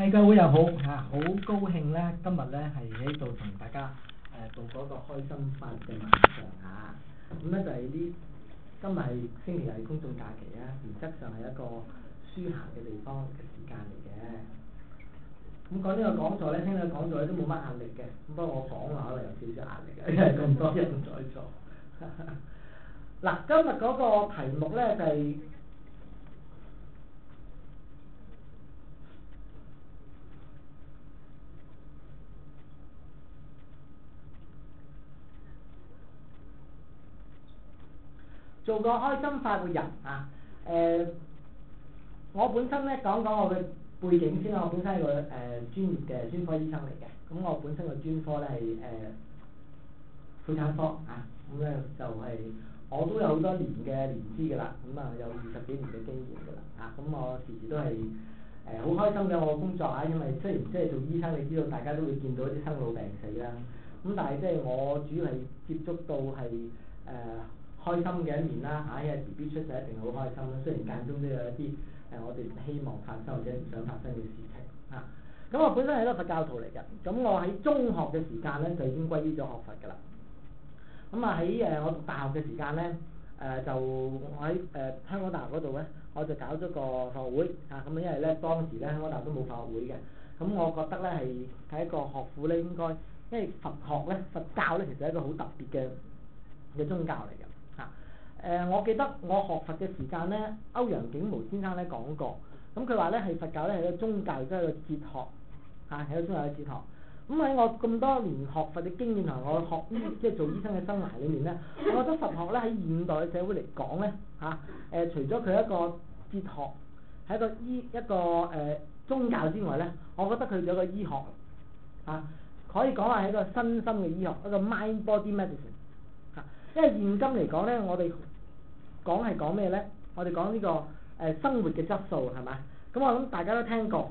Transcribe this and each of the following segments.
係教會又好嚇，好高興咧，今日咧係喺度同大家度過一個開心快樂嘅晚上嚇。咁咧就係今日係星期日公眾假期啊，原則上係一個舒閒嘅地方嘅時間嚟嘅。咁講呢個講座咧，聽呢個講座咧都冇乜壓力嘅，咁不過我講話可能有少少壓力嘅，因為咁多人在座。嗱，今日嗰個題目咧就係做個開心快活人啊！我本身咧講我嘅背景先啦，我本身係個專業嘅專科醫生嚟嘅，咁我本身個專科咧係婦產科啊，咁咧就係我都有好多年嘅年資㗎啦，咁啊有20幾年嘅經驗㗎啦，啊咁我時時都係好開心嘅我嘅工作啊，因為雖然即係做醫生，你知道大家都會見到啲生老病死啦，咁但係即係我主要係接觸到係開心嘅一面啦嚇，因為 BB 出世一定好開心啦，雖然間中都有一啲我哋希望發生或者唔想發生嘅事情嚇。咁我本身係一個佛教徒嚟嘅，咁我喺中學嘅時間咧就已經歸依咗學佛㗎啦。咁啊喺我讀大學嘅時間咧，就我喺香港大學嗰度咧，我就搞咗個法學會啊。咁因為咧當時咧香港大學都冇法學會嘅，咁我覺得咧係一個學府咧應該，因為佛學咧佛教咧其實係一個好特別嘅宗教嚟嘅。我記得我學佛嘅時間咧，歐陽竟無先生咧講過，咁佢話咧係佛教咧係一個宗教，即係一個哲學嚇，係一個宗教嘅哲學。咁喺我咁多年學佛嘅經驗同我學即係做醫生嘅生涯裏面咧，我覺得佛學咧喺現代嘅社會嚟講咧嚇，除咗佢一個哲學係一個宗教之外咧，我覺得佢有一個醫學嚇，可以講話係一個身心嘅醫學，一個 mind body medicine 嚇。因為現今嚟講咧，我哋講咩咧？我哋講呢個生活嘅質素係咪？咁我諗大家都聽過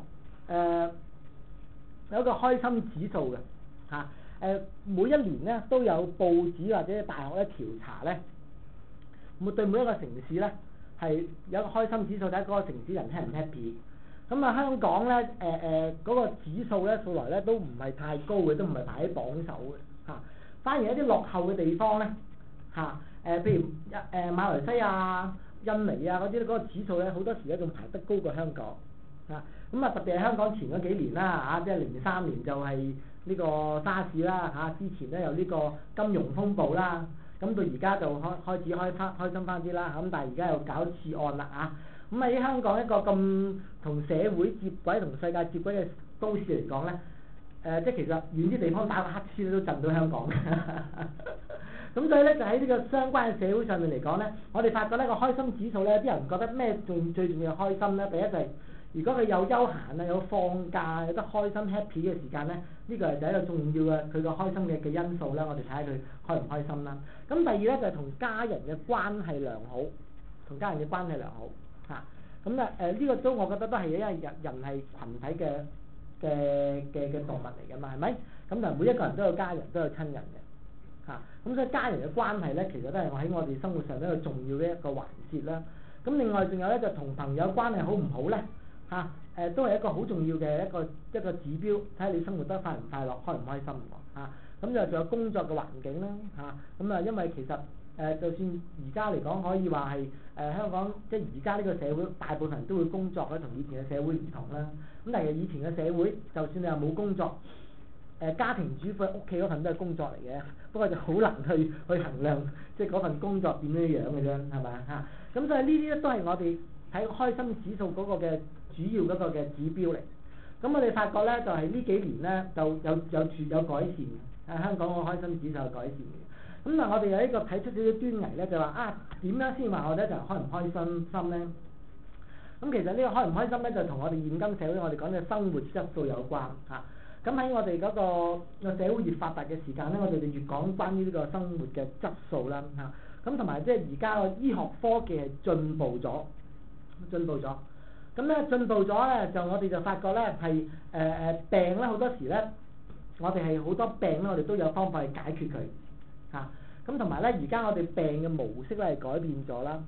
有一個開心指數嘅嚇，每一年咧都有報紙或者大學咧調查咧，對每一個城市咧係有一個開心指數，睇嗰個城市人 happy 唔 happy。咁啊香港咧嗰個指數咧素來咧都唔係太高嘅，都唔係排喺榜首嘅嚇，反而一啲落後嘅地方咧嚇，譬如馬來西亞、印尼啊嗰啲嗰個指數咧好多時咧仲排得高過香港啊。咁啊特別係香港前嗰幾年啦嚇，即係03年就係呢個沙士啦嚇，之前咧有呢個金融風暴啦，咁到而家就開始開心翻啲啦，咁但係而家又搞次按啦啊。咁喺香港一個咁同社會接軌同世界接軌嘅都市嚟講咧，即係其實遠啲地方打個乞嗤都震到香港嘅。咁所以咧就喺呢個相關嘅社會上面嚟講咧，我哋發覺呢個開心指數咧，啲人覺得咩最重要開心咧？第一就係如果佢有休閒啊，有放假，有得開心 happy 嘅時間咧，呢個係第一個重要嘅佢個開心嘅因素啦。我哋睇下佢開唔開心啦。咁第二咧就係同家人嘅關係良好，同家人嘅關係良好嚇。咁呢個都我覺得都係因為人係群體嘅動物嚟㗎嘛，係咪？咁就每一個人都有家人，都有親人嘅。嚇，咁所以家人嘅關係咧，其實都係喺我哋生活上一個重要嘅一個環節啦。咁另外仲有咧，就同朋友關係好唔好咧？嚇，都係一個好重要嘅一個指標，睇下你生活得快唔快樂，開唔開心喎。嚇，咁就仲有工作嘅環境啦。嚇，咁啊，因為其實就算而家嚟講，可以話係香港即係而家呢個社會，大部分人都會工作咧，同以前嘅社會唔同啦。咁但係以前嘅社會，就算你話冇工作，家庭主婦屋企嗰份都係工作嚟嘅，不過就好難去衡量，即係嗰份工作點樣樣嘅啫，係咪嚇？咁所以呢啲咧都係我哋睇開心指數嗰個嘅主要嗰個嘅指標嚟。咁我哋發覺咧，就係呢幾年咧就有改善，香港個開心指數有改善嘅。咁但係我哋有一個睇出少少端倪咧，就話點樣先話我哋就開唔開心咧？咁其實呢個開唔開心咧，就同我哋現今社會我哋講嘅生活質素有關嚇。咁喺我哋嗰個社會越發達嘅時間咧，我哋就越講關於呢個生活嘅質素啦嚇。咁同埋即係而家個醫學科技係進步咗。咁咧進步咗咧，就我哋就發覺咧係病咧好多時咧，我哋係好多病咧，我哋都有方法去解決佢嚇。咁同埋咧，而家我哋病嘅模式咧係改變咗啦嚇。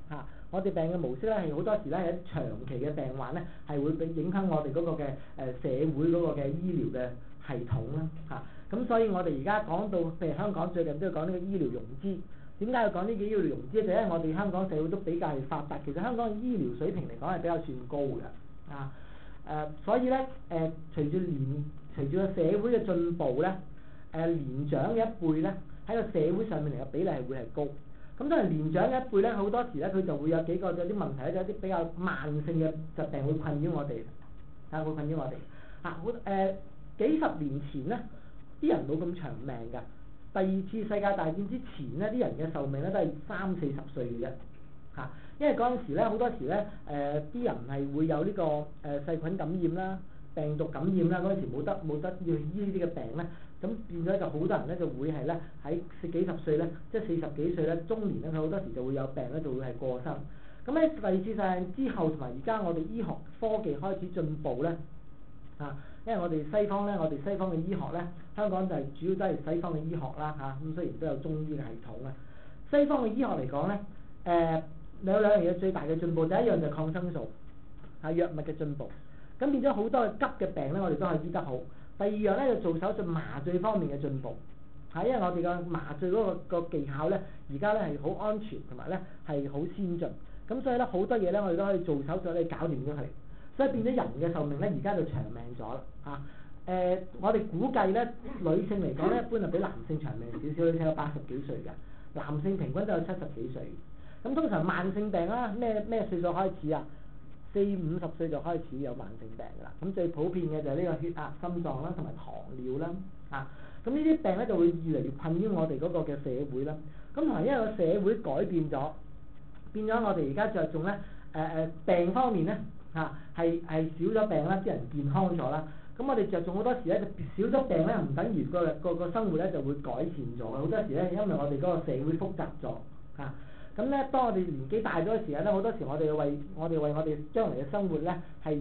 我哋病嘅模式咧係好多時咧係一長期嘅病患咧係會俾影響我哋嗰個嘅社會嗰個嘅醫療嘅系統啦嚇。咁所以我哋而家講到譬如香港最近都要講呢個醫療融資，點解要講呢個醫療融資？就因為我哋香港社會都比較發達，其實香港嘅醫療水平嚟講係比較算高嘅啊。所以咧隨住個社會嘅進步咧，年長嘅一輩咧喺個社會上面嚟嘅比例係會係高。咁當然年長嘅一輩咧，好多時咧佢就會有幾個有啲問題咧，有啲比較慢性嘅疾病會困擾我哋，會困擾我哋幾十年前咧，啲人冇咁長命㗎。第二次世界大戰之前咧，啲人嘅壽命咧都係30-40歲嘅啫。因為嗰陣時咧，好多時咧，啲人係會有呢個細菌感染啦、病毒感染啦，嗰陣時冇得要醫呢啲嘅病咧，咁變咗就好多人咧就會係咧喺幾十歲咧，即係40幾歲咧，中年咧，佢好多時就會有病咧，就會係過身。咁喺第二次世界大戰之後同埋而家我哋醫學科技開始進步咧，因為我哋西方嘅醫學咧，香港就係主要都係西方嘅醫學啦咁雖然都有中醫嘅系統啊。西方嘅醫學嚟講咧，有兩樣嘢最大嘅進步，第一樣就係抗生素藥物嘅進步，咁變咗好多急嘅病咧，我哋都可以醫得好。第二樣咧就做手術麻醉方面嘅進步，因為我哋嘅麻醉嗰個技巧咧，而家咧係好安全同埋咧係好先進，咁所以咧好多嘢咧我哋都可以做手術咧搞掂咗佢，所以變咗人嘅壽命咧而家就長命咗啦我哋估計咧女性嚟講咧一般係比男性長命少少，女性有80幾歲嘅，男性平均都有70幾歲。咁通常慢性病啦，咩歲數開始啊？40-50歲就開始有慢性病㗎啦。咁最普遍嘅就係呢個血壓、心臟啦，同埋糖尿啦。咁呢啲病咧就會越嚟越困擾我哋嗰個嘅社會啦。咁同埋因為個社會改變咗，變咗我哋而家着重咧病方面咧係少咗病啦，啲人健康咗啦。咁我哋着重好多時咧就少咗病咧，唔等於個生活咧就會改善咗。好多時咧因為我哋嗰個社會複雜咗咁咧，當我哋年紀大咗嘅時候咧，好多時我哋為我哋將來嘅生活咧係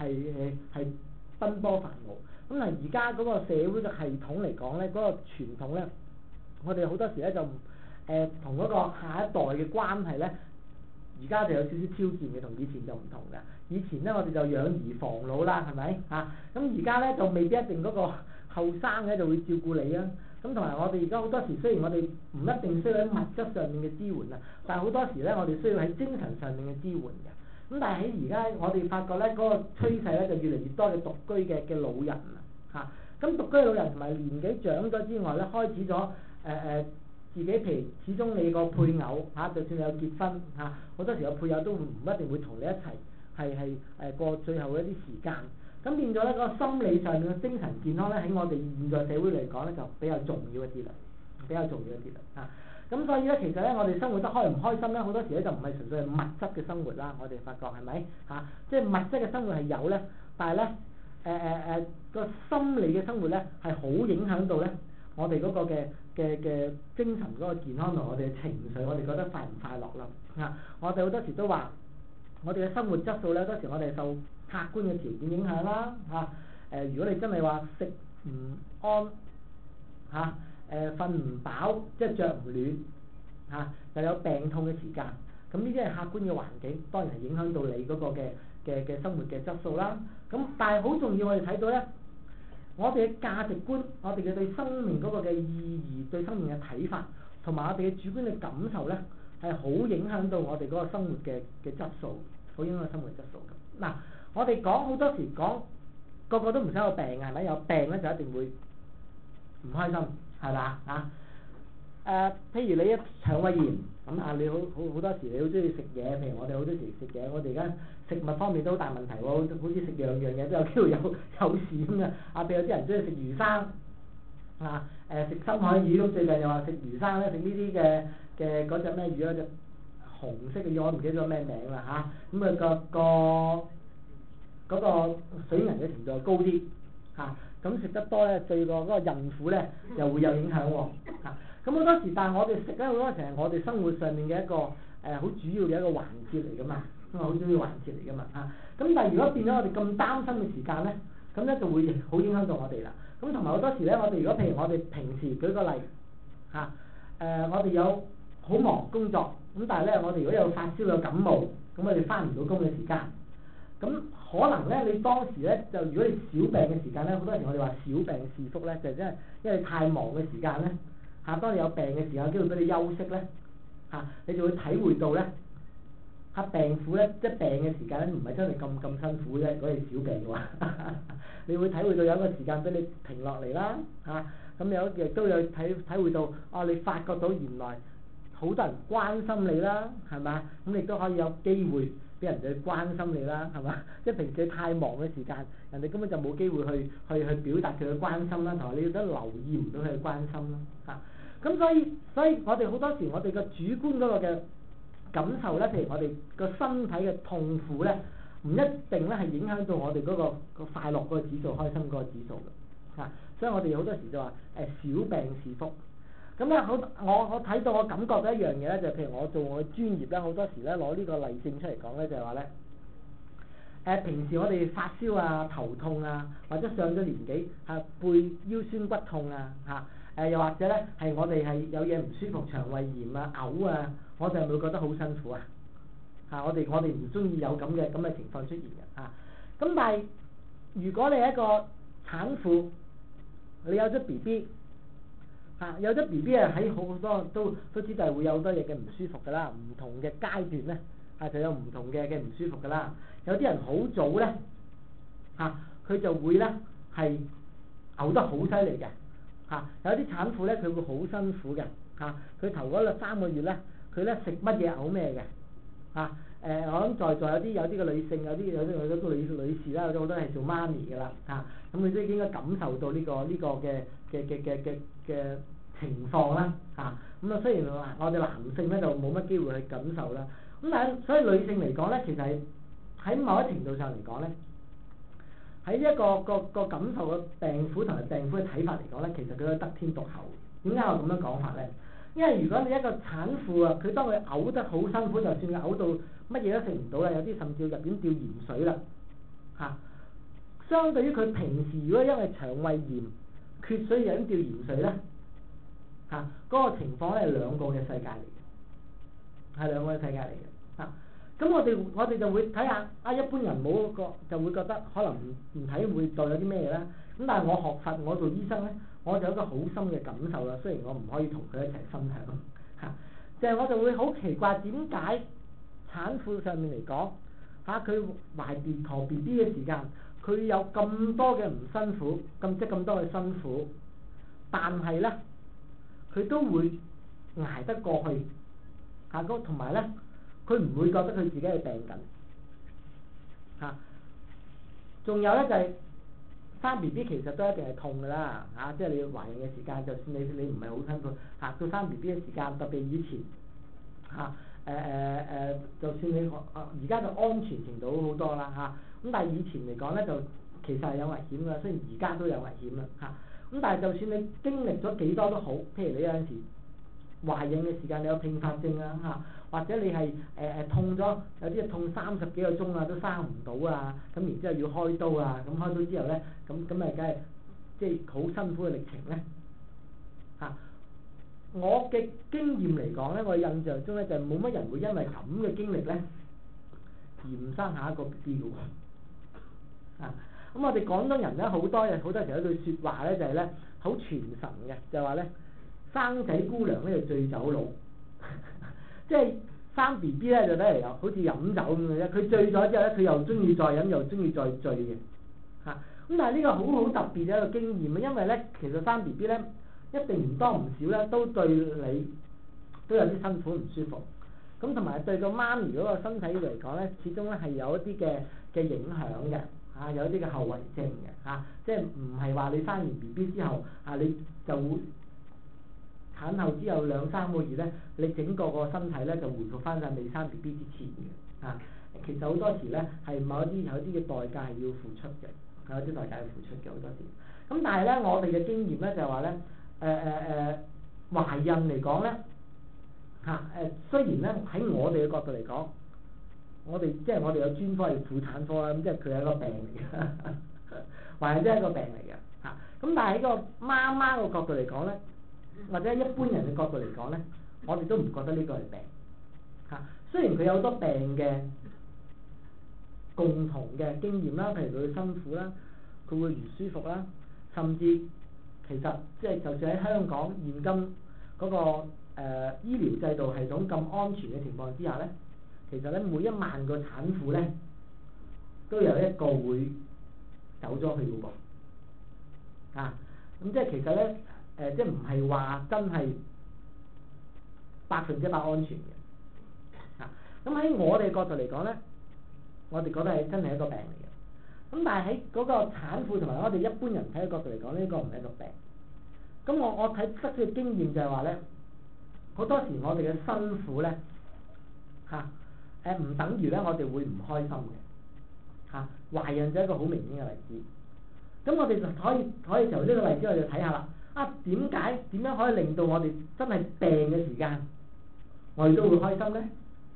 奔波煩惱。咁而家嗰個社會嘅系統嚟講咧，嗰個傳統咧，我哋好多時咧就同嗰個下一代嘅關係咧，而家就有少少挑戰嘅，同以前就唔同嘅。以前咧我哋就養兒防老啦，係咪咁而家咧就未必一定嗰個後生嘅就會照顧你啊。咁同埋我哋而家好多時，雖然我哋唔一定需要喺物質上面嘅支援但係好多時咧，我哋需要喺精神上面嘅支援嘅。咁但係喺而家我哋發覺咧，嗰個趨勢咧就越嚟越多嘅獨居嘅老人咁獨居老人同埋年紀長咗之外咧，開始咗自己譬如始終你個配偶就算你有結婚好多時個配偶都唔一定會同你一齊係過最後一啲時間。咁變咗咧，嗰個心理上面嘅精神健康咧，喺我哋現在社會嚟講咧，就比較重要一啲啦，咁所以咧，其實咧，我哋生活得開唔開心咧，好多時咧就唔係純粹係物質嘅生活啦。我哋發覺係咪即係物質嘅生活係有咧，但係咧個心理嘅生活咧係好影響到咧我哋嗰個嘅精神嗰個健康同我哋嘅情緒，我哋覺得快唔快樂啦我哋好多時都話，我哋嘅生活質素咧，好多時我哋受客觀嘅條件影響啦如果你真係話食唔安瞓唔飽，即係着唔暖又有病痛嘅時間，咁呢啲係客觀嘅環境，當然係影響到你嗰個嘅生活嘅質素啦。咁但係好重要，我哋睇到咧，我哋嘅價值觀，我哋嘅對生命嗰個嘅意義，對生命嘅睇法，同埋我哋嘅主觀嘅感受咧，係好影響到我哋嗰個生活嘅質素，好影響到生活質素嘅。嗱，我哋講好多時講，個個都唔想有病係咪？有病咧就一定會唔開心，係嘛譬如你一腸胃炎咁你好多時你好中意食嘢，譬如我哋好多時食嘢，我哋而家食物方面都好大問題喎，好似食樣嘢都有機會有事咁嘅譬如有啲人中意食魚生食深海魚，咁最近又話食魚生咧，食呢啲嘅嗰隻咩魚啊？隻紅色嘅魚我唔記得咗咩名啦咁嗰個水銀嘅程度高啲咁食得多咧，對嗰個孕婦咧又會有影響喎咁好多時，但係我哋食咧好多時係我哋生活上面嘅一個好主要嘅一個環節嚟噶嘛，好主要環節嚟噶嘛咁但係如果變咗我哋咁擔心嘅時間咧，咁咧就會好影響到我哋啦。咁同埋好多時咧，我哋如果譬如我哋平時舉個例我哋有好忙工作， 咁但係咧，我哋如果有發燒有感冒，咁我哋翻唔到工嘅時間，咁可能咧你當時咧就如果你小病嘅時間咧，好多時我哋話小病是福咧，就真係因為你太忙嘅時間咧嚇，當你有病嘅時間，有機會俾你休息咧嚇，你就會體會到咧嚇病苦咧，即係病嘅時間咧唔係真係咁辛苦啫。如果你小病嘅話，你會體會到有一個時間俾你停落嚟啦嚇，咁亦都有體會到你發覺到原來好多人關心你啦，係嘛？咁你都可以有機會俾人哋關心你啦，係嘛？即係平時太忙嘅時間，人哋根本就冇機會去表達佢嘅關心啦，同埋你都留意唔到佢嘅關心啦，嚇。咁所以我哋好多時我哋嘅主觀嗰個嘅感受咧，譬如我哋個身體嘅痛苦咧，唔一定咧係影響到我哋嗰個快樂嗰個指數、開心嗰個指數嘅，嚇。所以我哋好多時就話小病是福。咁咧好，我睇到我感覺到一樣嘢咧，就譬如我做我嘅專業咧，好多時咧攞呢個例證出嚟講咧，就係話咧，平時我哋發燒啊、頭痛啊，或者上咗年紀背腰酸骨痛啊又或者咧係我哋係有嘢唔舒服、腸胃炎啊、嘔啊，我哋係咪會覺得好辛苦啊？我哋唔中意有咁嘅情況出現嘅咁但係如果你係一個產婦，你有咗 BB。有咗 B B 喺好多都知道係會有好多嘢嘅唔舒服㗎啦，唔同嘅階段咧就有唔同嘅唔舒服㗎啦。有啲人好早咧佢就會咧係嘔得好犀利嘅有啲產婦咧佢會好辛苦嘅佢頭嗰3個月咧佢咧食乜嘢嘔咩嘅我諗在座有啲嘅女性有啲女士啦，有好多係做媽咪㗎啦咁佢都應該感受到呢個嘅情況啦咁雖然話我哋男性咧就冇乜機會去感受啦，咁但係所以女性嚟講咧，其實係喺某一程度上嚟講咧，喺一個感受嘅病苦同埋病苦嘅睇法嚟講咧，其實佢係得天獨厚。點解我咁樣講法咧？因為如果你一個產婦佢當佢嘔得好辛苦，就算佢嘔到乜嘢都食唔到啦，有啲甚至入邊吊鹽水啦相對於佢平時如果因為腸胃炎缺水而咁吊鹽水咧嗰個情況咧係兩個嘅世界嚟嘅，係兩個嘅世界嚟嘅咁我哋就會睇下一般人冇個就會覺得可能唔睇會再有啲咩啦。咁但係我學佛，我做醫生咧，我就有一個好深嘅感受啦。雖然我唔可以同佢一齊分享就係我就會好奇怪點解產婦上面嚟講佢懷陀 B B 嘅時間，佢有咁多嘅唔辛苦，咁多嘅辛苦，但係咧佢都會捱得過去同埋咧佢唔會覺得佢自己係病緊仲有咧就係生 B B 其實都一定係痛㗎啦即係你懷孕嘅時間，就算你唔係好辛苦到生 B B 嘅時間，特別以前就算你而家就安全程度好多啦咁但係以前嚟講咧就其實係有危險㗎，雖然而家都有危險啦咁但係就算你經歷咗幾多都好，譬如你有陣時懷孕嘅時間你有併發症或者你係痛咗，有啲痛30幾個鐘都生唔到咁然之後要開刀咁開刀之後咧咁咪梗係即係好辛苦嘅歷程咧我嘅經驗嚟講咧，我印象中咧就冇乜人會因為咁嘅經歷咧而唔生下一個 B B 嘅咁我哋廣東人咧好多時有一句説話咧就係咧好傳神嘅，就話咧生仔姑娘咧就醉酒佬，即係生 B B 咧就睇嚟又好似飲酒咁嘅啫。佢醉咗之後咧，佢又中意再飲，又中意再醉嘅咁但係呢個好特別嘅一個經驗因為咧其實生 B B 咧一定唔多唔少咧都對你都有啲辛苦唔舒服，咁同埋對個媽咪嗰個身體嚟講咧，始終咧係有一啲嘅影響嘅有一啲嘅後遺症嘅即係唔係話你生完 B B 之後你就會產後之後2-3個月咧，你整個身體咧就回復翻晒未生 B B 之前嘅其實好多時咧係有啲嘅代價係要付出嘅，有啲代價要付出嘅好多時。咁但係咧我哋嘅經驗咧就係話咧懷孕嚟講咧雖然咧喺我哋嘅角度嚟講，我哋有專科係婦產科啦，咁即係佢係一個病嚟嘅，懷孕真係一個病嚟嘅咁但係喺個媽媽個角度嚟講咧，或者一般人嘅角度嚟講咧，我哋都唔覺得呢個係病嚇。雖然佢有好多病嘅共同嘅經驗啦，譬如佢辛苦啦，佢會唔舒服啦，甚至其實即係就算喺香港現今嗰個醫療制度系統咁安全嘅情況之下咧，其實咧每1萬個產婦咧都有一個會走咗去嘅噃，咁即係其實咧即係唔係話真係100%安全嘅，咁喺我哋角度嚟講咧，我哋覺得係真係一個病嚟嘅，咁但係喺嗰個產婦同埋我哋一般人睇嘅角度嚟講，呢個唔係一個病。咁我睇得嘅經驗就係話咧，好多時我哋嘅辛苦咧唔等於咧我哋會唔開心嘅，懷孕就係一個好明顯嘅例子。咁我哋就可以就呢個例子我哋睇下啦。點樣可以令到我哋真係病嘅時間，我哋都會開心咧？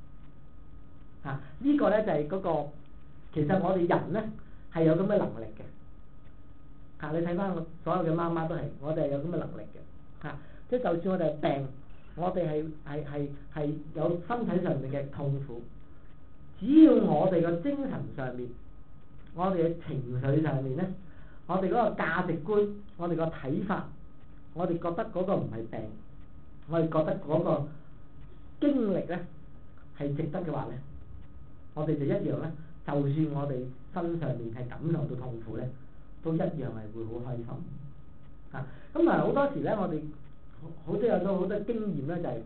呢個咧就係嗰個，其實我哋人咧係有咁嘅能力嘅。你睇翻我所有嘅媽媽都係，我哋係有咁嘅能力嘅。即係就算我哋係病，我哋係有身體上面嘅痛苦，只要我哋嘅精神上面，我哋嘅情緒上面咧，我哋嗰個價值觀，我哋個睇法，我哋覺得嗰個唔係病，我哋覺得嗰個經歷咧係值得嘅話咧，我哋就一樣咧，就算我哋身上面係感受到痛苦咧，都一樣係會好開心。咁啊好多時咧，我哋好多有咗好多經驗咧，就係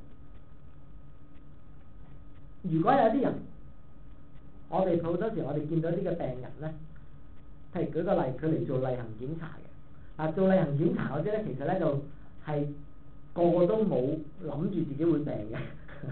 如果有啲人，我哋好多時我哋見到啲嘅病人咧，譬如舉個例，佢嚟做例行檢查嘅，做例行檢查嗰啲咧，其實咧就係個個都冇諗住自己會病嘅，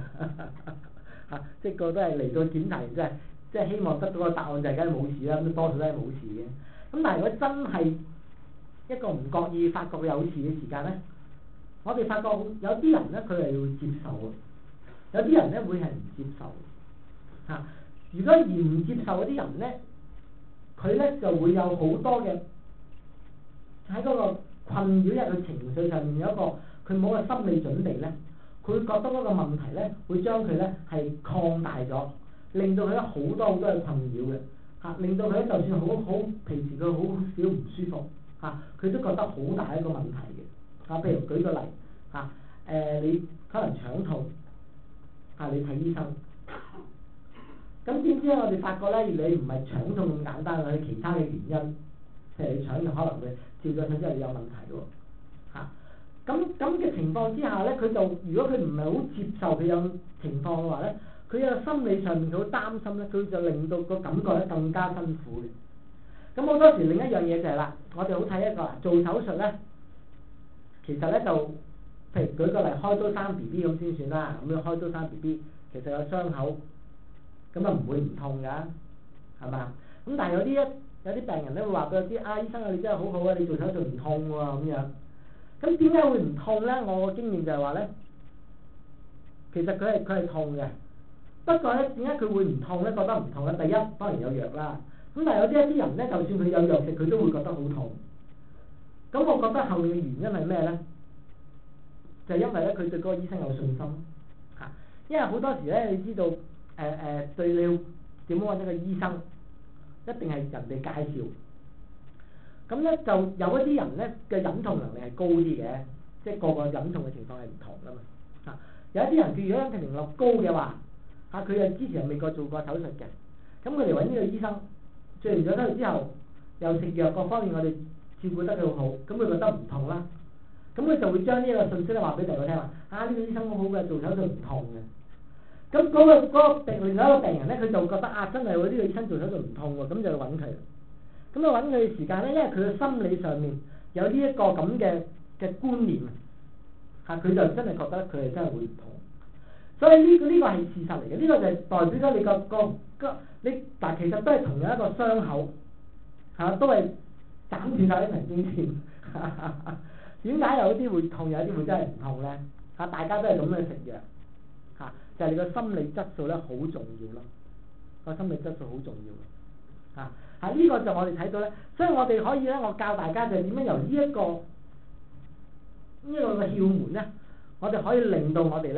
即係個個都係嚟到檢查完即係希望得到個答案就係梗係冇事啦，咁多數都係冇事嘅。咁但係如果真係一個唔覺意發覺有事嘅時間咧，我哋發覺有啲人咧佢係會接受嘅，有啲人咧會係唔接受。如果而唔接受嗰啲人咧，佢咧就會有好多嘅喺嗰個困擾，因為佢情緒上面有一個佢冇個心理準備咧，佢會覺得嗰個問題咧會將佢咧係擴大咗，令到佢咧好多嘅困擾嘅，令到佢咧就算好平時佢好少唔舒服，佢都覺得好大一個問題嘅。譬如舉個例，你可能腸痛，你睇醫生。咁點知咧？我哋發覺咧，你唔係腸痛咁簡單，係其他嘅原因，譬如你腸就可能會照咗腸之後有問題喎。咁嘅情況之下咧，佢就如果佢唔係好接受佢有情況嘅話咧，佢有心理上面好擔心咧，佢就令到個感覺咧更加辛苦嘅。咁好多時另一樣嘢就係啦，我哋好睇一個做手術咧，其實咧就譬如舉個例，開刀生 BB 咁先算啦。咁樣開刀生 BB，其實有傷口。咁唔會唔痛㗎，係嘛？咁但係有啲病人咧會話俾我知，醫生你真係好好啊，你做手術唔痛喎咁樣。咁點解會唔痛咧？我個經驗就係話咧，其實佢係痛嘅，不過咧點解佢會唔痛咧？覺得唔痛咧？第一當然有藥啦，咁但係有啲人咧，就算佢有藥食，佢都會覺得好痛。咁我覺得後面嘅原因係咩咧？就係因為咧佢對嗰個醫生有信心，因為好多時咧你知道。對你點樣揾一個醫生，一定係人哋介紹。咁咧就有一啲人咧嘅忍痛能力係高啲嘅，即係個個忍痛嘅情況係唔同噶嘛。有一啲人佢如果忍痛能力高嘅話，佢又之前未過做過手術嘅，咁佢嚟揾呢個醫生，做完咗手術之後又食藥各方面我哋照顧得佢好好，咁佢覺得唔痛啦，咁佢就會將呢一個信息咧話俾大家聽話，呢個醫生好好嘅，做手術唔痛嘅。咁嗰個另外一個病人咧，佢就覺得真係喎，呢個醫生做手術唔痛喎，咁就去揾佢。咁啊揾佢嘅時間咧，因為佢嘅心理上面有呢一個咁嘅觀念佢就真係覺得佢係真係會唔痛。所以呢個係事實嚟嘅，呢個就係代表咗你個你嗱，其實都係同樣一個傷口都係斬斷晒啲神經線。點解有啲會痛，有啲會真係唔痛咧？大家都係咁樣食藥。就係你個心理質素咧好重要咯，個心理質素好重要嘅，呢個就我哋睇到咧，所以我哋可以咧，我教大家就係點樣由呢一個嘅竅門咧，我哋可以令到我哋咧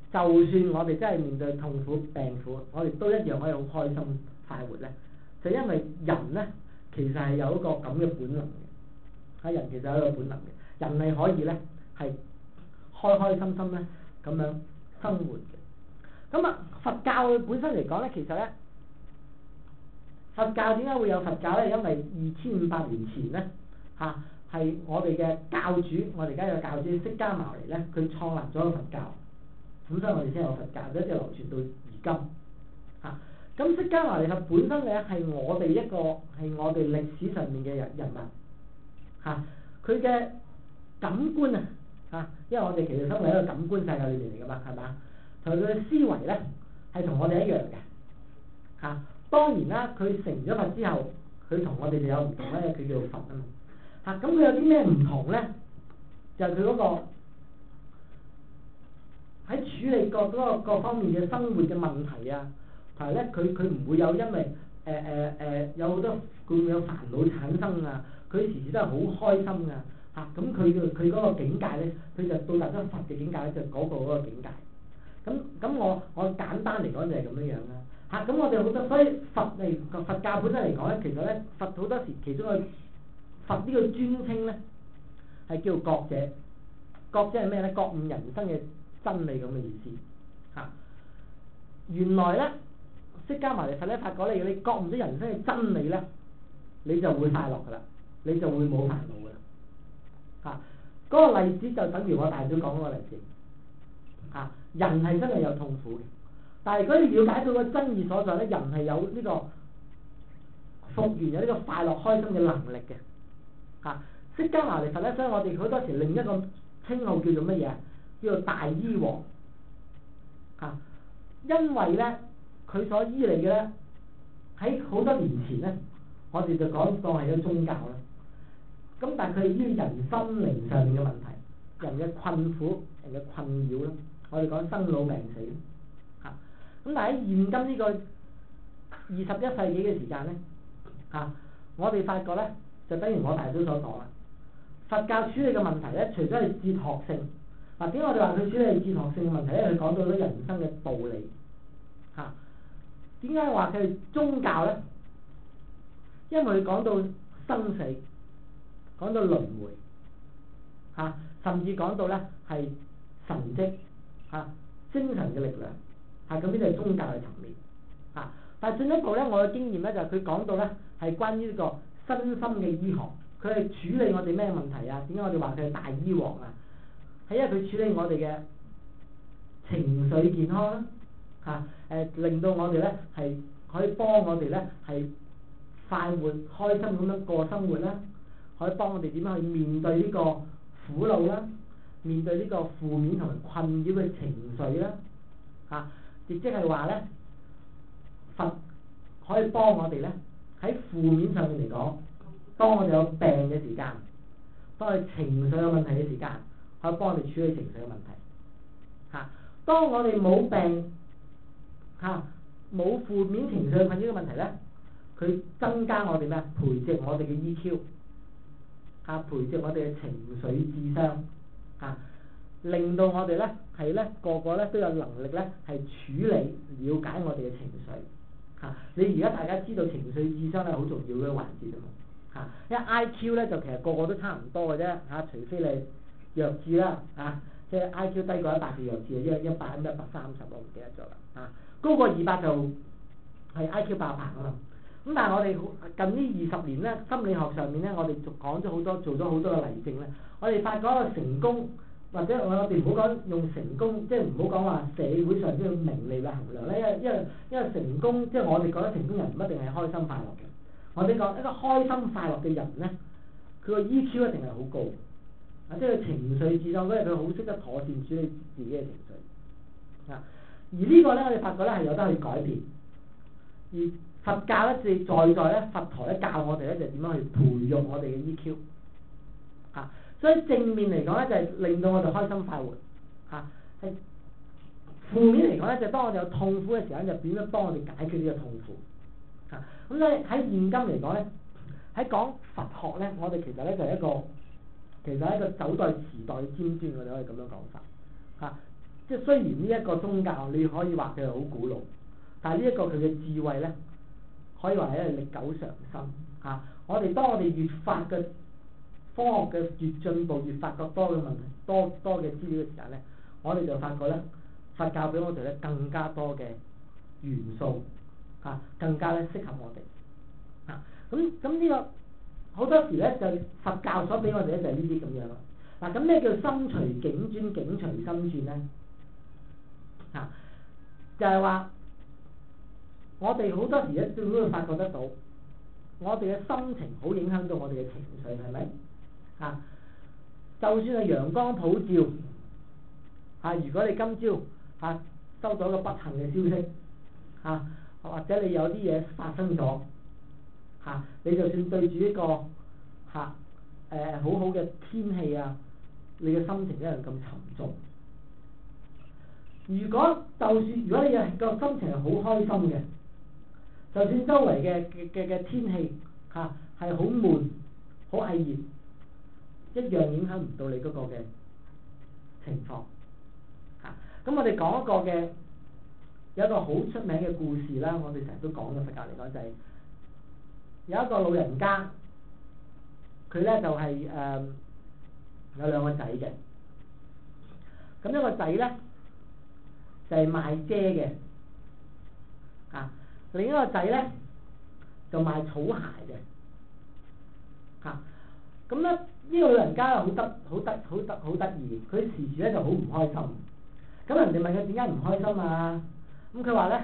就算我哋真係面對痛苦病苦，我哋都一樣可以好開心快活咧？就因為人咧其實係有一個咁嘅本能嘅，人其實有一個本能嘅，人係可以咧係開開心心咧咁樣生活嘅。咁啊，佛教本身嚟講咧，其實咧佛教點解會有佛教咧？因為2500年前咧係我哋嘅教主，我哋而家嘅教主釋迦牟尼咧，佢創立咗個佛教，咁所以我哋先有佛教，一直流傳到而今。咁釋迦牟尼佛本身咧係我哋歷史上面嘅人物，佢嘅感官因為我哋其實生活喺一個感官世界裏面嚟噶嘛，係嘛？同佢嘅思維咧係同我哋一樣嘅，當然啦，佢成咗佛之後，佢同我哋就有唔同咧，佢叫佛啊嘛，咁佢有啲咩唔同咧？就係佢嗰個喺處理各方面嘅生活嘅問題啊，同埋咧佢唔會有因為有好多佢會有煩惱產生啊，佢時時都係好開心噶咁佢嗰個境界咧，佢就到達咗佛嘅境界咧，就嗰個境界。咁我簡單嚟講就係咁樣樣啦。咁我哋好多，所以佛教本身嚟講咧，其實咧佛好多時其中嘅佛呢個尊稱咧係叫覺者。覺者係咩咧？覺悟人生嘅真理咁嘅意思。原來咧釋迦牟尼佛咧發覺你覺悟咗人生嘅真理咧，你就會快樂噶啦，你就會冇煩惱噶啦。嗰個例子就等於我大早講嗰個例子。人係真係有痛苦嘅，但係如果你了解到個真義所在咧，人係有呢個復原，有呢個快樂開心嘅能力嘅。釋迦牟尼佛咧，所以我哋好多時另一個稱號叫做乜嘢？叫做大醫王。因為咧佢所醫嚟嘅咧，喺好多年前咧，我哋就講當係一個宗教啦。咁但係佢係醫人心靈上面嘅問題，人嘅困苦、人嘅困擾啦。我哋講生老病死，咁但係喺現今呢個21世紀嘅時間咧，我哋發覺咧就等於我大早所講啦。佛教處理嘅問題咧，除咗係哲學性，點解我哋話佢處理哲學性嘅問題咧？佢講到咗人生嘅道理，點解話佢係宗教咧？因為佢講到生死，講到輪迴，甚至講到咧係神蹟。精神嘅力量，咁呢啲係宗教嘅層面，但係進一步咧，我嘅經驗咧就係佢講到咧係關於呢個身心嘅醫學，佢係處理我哋咩問題啊？點解我哋話佢係大醫王啊？係因為佢處理我哋嘅情緒健康啦，令到我哋咧係可以幫我哋咧係快活開心咁樣過生活啦，可以幫我哋點樣去面對呢個苦惱啦。面對呢個負面同埋困擾嘅情緒啦，亦即係話咧，佛可以幫我哋咧喺負面上面嚟講，當我哋有病嘅時間，當我哋情緒有問題嘅時間，可以幫我哋處理情緒嘅問題。當我哋冇病，冇負面情緒困擾嘅問題咧，佢增加我哋咩？培植我哋嘅 EQ，培植我哋嘅情緒智商。令到我哋咧係咧個個咧都有能力咧係處理了解我哋嘅情緒。你而家大家知道情緒智商係好重要嘅環節啊嘛。因為 IQ 咧就其實個個都差唔多嘅啫，除非你弱智啦，即係 IQ 低過100嘅弱智，因為100、130我唔記得咗啦。高過200就係 IQ 爆棚啊嘛。咁但係我哋近呢20年咧，心理學上面咧，我哋講咗好多，做咗好多嘅例證咧，我哋發覺一個成功。或者我哋唔好講用成功，即係唔好講話社會上邊嘅名利嚟衡量咧，因為成功，即係我哋覺得成功人唔一定係開心快樂嘅。我哋講一個開心快樂嘅人咧，佢個 EQ 一定係好高，即係情緒智商，因為佢好識得妥善處理自己嘅情緒。而呢個咧，我哋發覺咧係有得去改變。而佛教咧，在咧，佛陀咧教我哋咧就點樣去培育我哋嘅 EQ。所以正面嚟講咧，就係令到我哋開心快活，係負面嚟講咧，就當我哋有痛苦嘅時候，就點樣幫我哋解決呢個痛苦。咁所以喺現今嚟講咧，喺講佛學咧，我哋其實咧就係一個走在時代嘅尖端，我哋可以咁樣講法。 即係雖然呢一個宗教你可以話佢係好古老，但係呢一個佢嘅智慧咧，可以話係歷久常新嚇。當我哋越發嘅科學嘅越進步，越發覺多嘅問題，多嘅資料嘅時間咧，我哋就發覺咧，佛教俾我哋咧更加多嘅元素嚇，更加咧適合我哋嚇。咁呢個好多時咧就佛教所俾我哋咧就係呢啲咁樣啦。嗱，咁咩叫心隨境轉，境隨心轉咧？嚇，就係話我哋好多時咧都會發覺得到，我哋嘅心情好影響到我哋嘅情緒，係咪？嚇，就算係陽光普照，嚇，如果你今朝嚇收到一個不幸嘅消息，嚇，或者你有啲嘢發生咗，嚇，你就算對住一個嚇好好嘅天氣啊，你嘅心情一樣咁沉重。如果你嘅個心情係好開心嘅，就算周圍嘅天氣嚇係好悶、好翳熱，一樣影響唔到你嗰個嘅情況嚇。咁我哋講一個嘅有一個好出名嘅故事啦，我哋成日都講嘅佛教嚟講就係有一個老人家，佢咧就係有兩個仔嘅，咁一個仔咧就係賣遮嘅，嚇，另一個仔咧就賣草鞋嘅，嚇，咁咧呢個老人家好得意，佢時時咧就好唔開心。咁人哋問佢點解唔開心啊？咁佢話咧，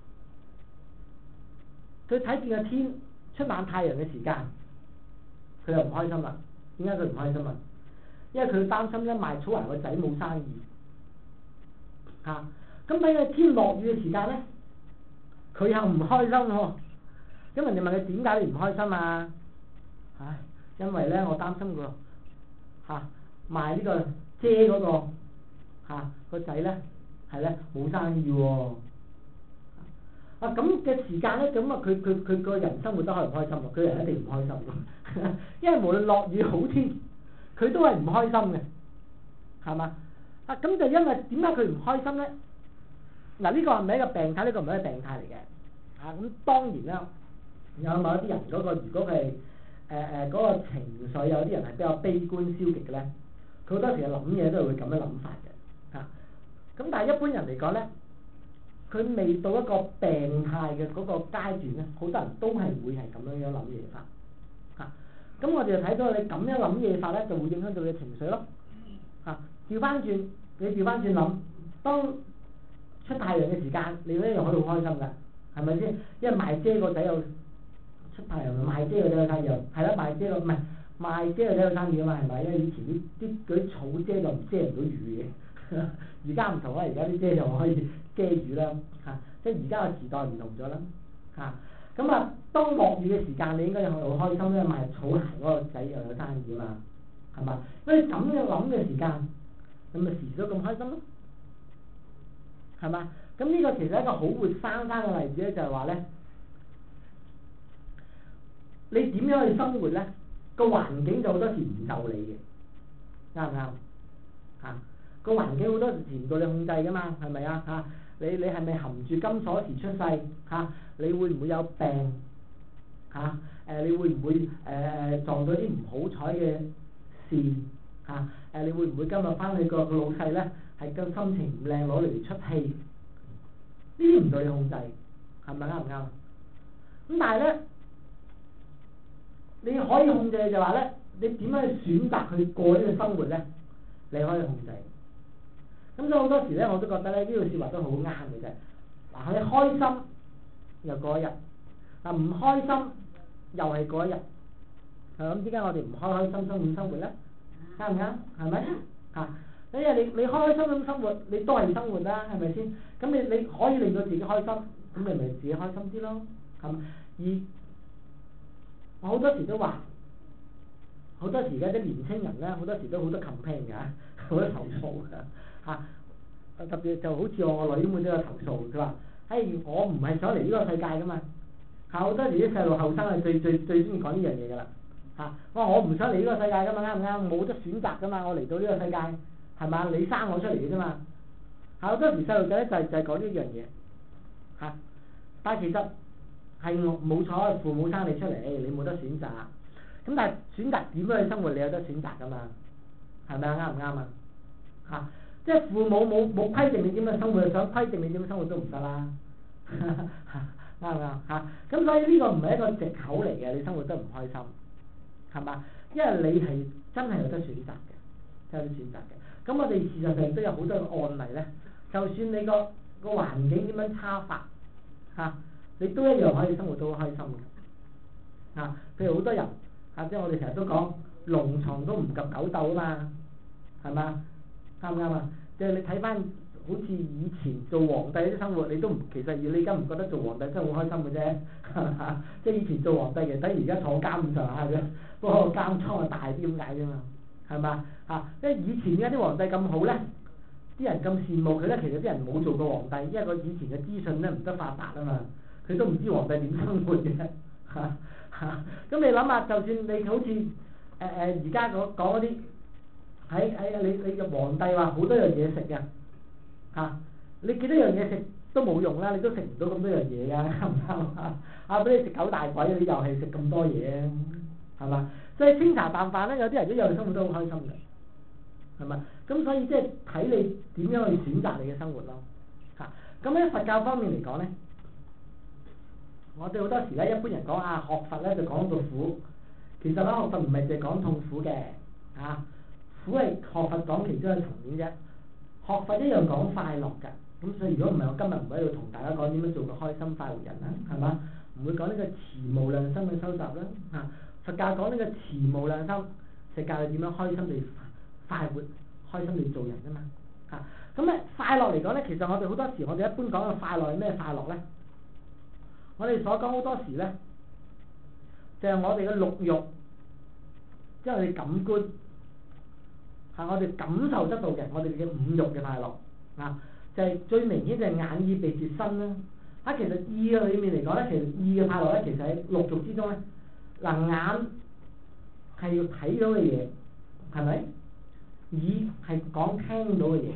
佢睇見個天出猛太陽嘅時間，佢就唔開心啦。點解佢唔開心啊？因為佢擔心咧賣草鞋個仔冇生意，嚇。咁睇個天落雨嘅時間咧，佢又唔開心喎。咁人哋問佢點解你唔開心啊？唉，因為咧我擔心個嚇賣呢個遮嗰個嚇個仔咧係咧冇生意喎。啊咁嘅時間咧，咁啊佢個人生活得開唔開心啊？佢人一定唔開心嘅，因為無論落雨好天，佢都係唔開心嘅，係嘛？啊咁就因為點解佢唔開心咧？嗱，呢個係咪一個病態？呢個唔係一個病態嚟嘅。啊咁當然啦，有某一啲人嗰個如果佢係嗰個情緒有啲人係比較悲觀消極嘅咧，佢好多時諗嘢都係會咁樣諗法嘅。嚇咁但係一般人嚟講咧，佢未到一個病態嘅嗰個階段咧，好多人都係會係咁樣諗嘢法。嚇咁我哋就睇到你咁樣諗嘢法咧，就會影響到你嘅情緒咯。嚇調翻轉，你調翻轉諗，當出太陽嘅時間，你咧又可以好開心㗎，係咪先？因為賣遮個仔又出太陽，賣遮個仔有太陽，係啦，賣遮個唔係賣遮個仔有生意啊嘛，係咪？因為以前啲嗰啲草遮就遮唔到雨嘅，而家唔同啦，而家啲遮就可以遮雨啦，嚇！即係而家個時代唔同咗啦，嚇！咁啊，當落雨嘅時間，你應該又好開心，因為賣草鞋嗰個仔又有生意啊嘛，係嘛？因為咁樣諗嘅時間，咁咪時時都咁開心咯。係嘛？咁呢個其實係一個好活生生嘅例子咧，就係話咧，你點樣去生活咧？個環境就好多時唔受你嘅，啱唔啱？嚇，個環境好多時唔到你控制噶嘛，係咪啊？嚇，你係咪含住金鎖匙出世？嚇，你會唔會有病？嚇，你會唔會撞到啲唔好彩嘅事？嚇，你會唔會今日翻去個老細咧？係個心情唔靚，攞嚟出氣，呢啲唔對你控制，係咪啱唔啱？咁但係咧，你可以控制就話咧，你點樣去選擇去過呢個生活咧？你可以控制。咁所以好多時咧，我都覺得咧，呢句説話都好啱嘅啫。嗱，你開心又過一日，嗱唔開心又係過一日。咁點解我哋唔開開心心咁生活咧？啱唔啱？係咪？嚇！因為你開開心心生活，你都係生活啦，係咪先？咁你可以令到自己開心，咁你咪自己開心啲咯，係嘛？而我好多時都話，好多時而家啲年青人咧，好多時都好多 complain 㗎，好多投訴㗎嚇。特別就好似我個女咁都有投訴，佢話：我唔係想嚟呢個世界㗎嘛。嚇，好多時啲細路後生係最中意講呢樣嘢㗎啦。嚇，我唔想嚟呢個世界㗎嘛，啱唔啱？冇得選擇㗎嘛，我嚟到呢個世界。係嘛？你生我出嚟嘅啫嘛， 好多時細路仔咧就係講呢一樣嘢嚇，但係其實係冇錯，父母生你出嚟，你冇得選擇。咁但係選擇點樣去生活，你有得選擇㗎嘛？係咪啊？啱唔啱啊？嚇！即係父母冇規定你點樣生活，想規定你點樣生活都唔得啦。啱唔啱嚇？咁所以呢個唔係一個藉口嚟嘅，你生活得唔開心，係嘛？因為你係真係有得選擇嘅，真係有得選擇嘅。咁我哋事實上都有好多個案例咧，就算你個環境點樣差法嚇，你都一樣可以生活到好開心嘅。嚇，譬如好多人嚇，即係我哋成日都講龍床都唔及狗鬥啊嘛，係嘛？啱唔啱啊？即係你睇翻好似以前做皇帝啲生活，你都唔其實你而家唔覺得做皇帝真係好開心嘅啫，係嘛？即係以前做皇帝嘅，等於而家坐監咁上下嘅，不過個監倉啊大啲咁解啫嘛，係嘛？嚇，因為以前點解啲皇帝咁好咧？啲人咁羨慕佢咧，其實啲人冇做過皇帝，因為佢以前嘅資訊咧唔得發達啊嘛，佢都唔知皇帝點生活嘅嚇。咁你諗下，就算你好似而家講嗰啲喺你嘅皇帝話好多樣嘢食嘅嚇，你幾多樣嘢食都冇用啦，你都食唔到咁多樣嘢㗎，啱唔啱啊？啊俾你食九大簋，你又係食咁多嘢，係嘛？所以清茶淡飯咧，有啲人一樣生活都好開心嘅，係嘛？咁所以即係睇你點樣去選擇你嘅生活咯嚇。咁喺佛教方面嚟講咧，我哋好多時咧，一般人講啊學佛咧就講到苦，其實咧學佛唔係淨係講痛苦嘅嚇，苦係學佛講其中一個層面啫。學佛一樣講快樂㗎，咁所以如果唔係我今日唔喺度同大家講點樣做個開心快活人啦，係嘛？唔會講呢個慈無量心去收集啦嚇。佛教講呢個慈無量心，就教你點樣開心地快活，開心地做人啊嘛嚇。咁咧快樂嚟講咧，其實我哋好多時我哋一般講嘅快樂係咩快樂咧？我哋所講好多時咧，就係我哋嘅六欲，即係我哋感官，係我哋感受得到嘅，我哋嘅五欲嘅快樂啊，就係最明顯就係眼耳鼻舌身啦。啊，其實意嘅裏面嚟講咧，其實意嘅快樂咧，其實喺六欲之中咧，嗱眼係要睇到嘅嘢，係咪？耳係講聽到嘅嘢，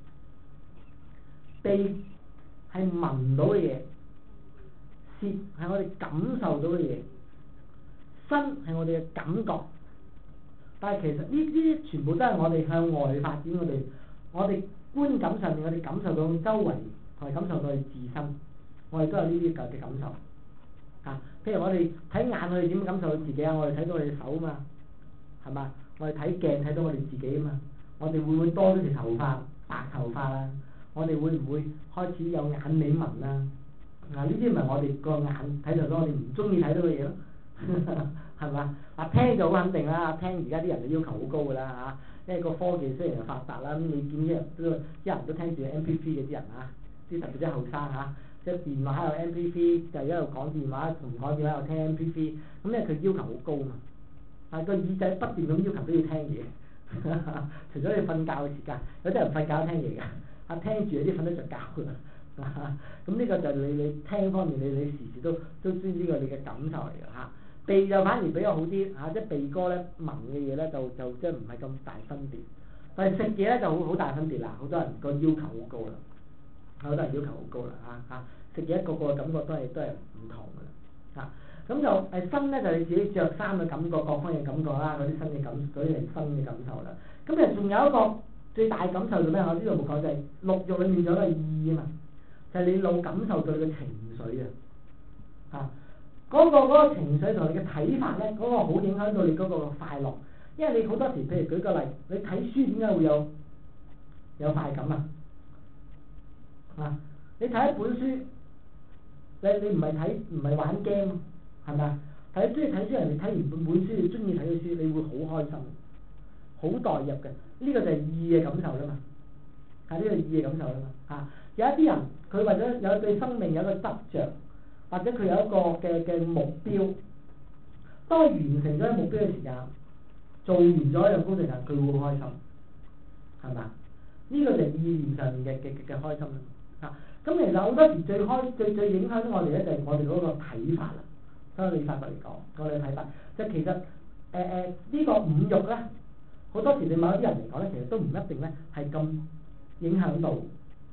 鼻係聞到嘅嘢。舌係我哋感受到嘅嘢，身係我哋嘅感覺，但係其實呢啲全部都係我哋向外發展，我哋觀感上面我哋感受到周圍同埋感受到我哋自身，我哋都有呢啲嘅感受啊。譬如我哋睇眼，我哋點感受到自己啊？我哋睇到我哋手啊嘛，係嘛？我哋睇鏡睇到我哋自己啊嘛。我哋會唔會多咗條頭髮、白頭髮啊？我哋會唔會開始有眼尾紋啊？嗱，呢啲咪我哋個眼睇到咗我哋唔中意睇到嘅嘢咯，係嘛？啊聽就好肯定啦，聽而家啲人嘅要求好高㗎啦嚇，因為個科技雖然係發達啦，咁你見啲人都聽住 MP3 嘅啲人啊，啲特別啲後生嚇，即係電話有 MP3，就一路講電話同唔講電話又聽 MP3，咁因為佢要求好高嘛，但係個耳仔不斷咁要求都要聽嘢，除咗你瞓覺嘅時間，有啲人瞓覺聽嘢㗎，啊聽住有啲瞓得着覺㗎。咁呢個就係你聽方面，你時時都知呢個你嘅感受嚟㗎嚇。鼻就反而比較好啲嚇，即係鼻哥咧聞嘅嘢咧就即係唔係咁大分別。但係食嘢咧就好大分別啦，好多人個要求好高啦，好多人要求好高啦嚇。食嘢個個嘅感覺都係唔同㗎啦嚇。咁就身咧就係你自己着衫嘅感覺，各方嘅感覺啦，嗰啲身嘅感，嗰啲係身嘅感受啦。咁其實仲有一個最大感受係咩？我呢度冇講就係六欲裡面有個意啊嘛。就係你腦感受到你嘅情緒啊，嗰個情緒同你嘅睇法咧，嗰個好影響到你嗰個快樂。因為你好多時，譬如舉個例，你睇書點解會有快感啊？啊，你睇一本書，你唔係玩 game 係咪啊？中意睇書，人哋睇完本書，你中意睇嘅書，你會好開心，好代入嘅。呢個就係意嘅感受啦嘛，係呢個意嘅感受啦嘛嚇。有一啲人佢為咗有對生命有一個執着，或者佢有一個嘅目標，當佢完成咗目標嘅時間，做完咗一樣工作時，佢會好開心，係嘛？呢個就係意念上面嘅開心啦。咁其實好多時最影響我哋咧就係我哋嗰個睇法啦。所以你發覺嚟講，我哋嘅睇法即係其實呢個五欲咧，好多時對某一啲人嚟講咧，其實都唔一定咧係咁影響到。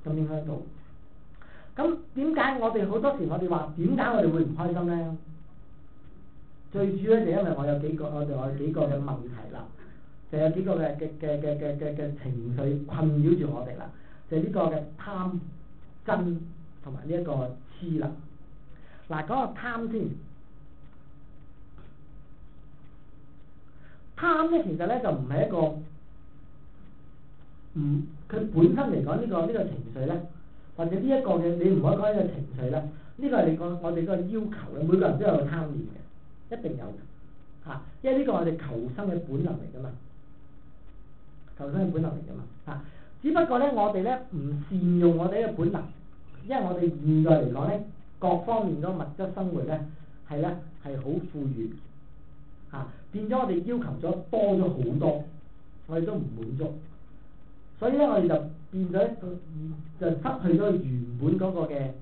咁影響到。咁點解我哋好多時我哋話點解我哋會唔開心咧？最主要咧就因為我有幾個嘅問題啦，就有幾個嘅情緒困擾住我哋啦，就係呢個嘅貪、嗔同埋呢一個痴啦。嗱，講個貪先，貪咧其實咧就唔係一個佢本身嚟講呢個情緒咧，或者呢一個嘅你唔可以講呢個情緒咧，呢個係你個我哋個要求咧，每個人都有個貪念嘅，一定有嘅嚇，因為呢個我哋求生嘅本能嚟噶嘛，求生嘅本能嚟噶嘛嚇，只不過咧我哋咧唔善用我哋嘅本能，因為我哋現在嚟講咧，各方面嗰個物質生活咧係好富裕嚇，變咗我哋要求咗多咗好多，我哋都唔滿足。所以咧，我哋就變咗就失去咗原本嗰個嘅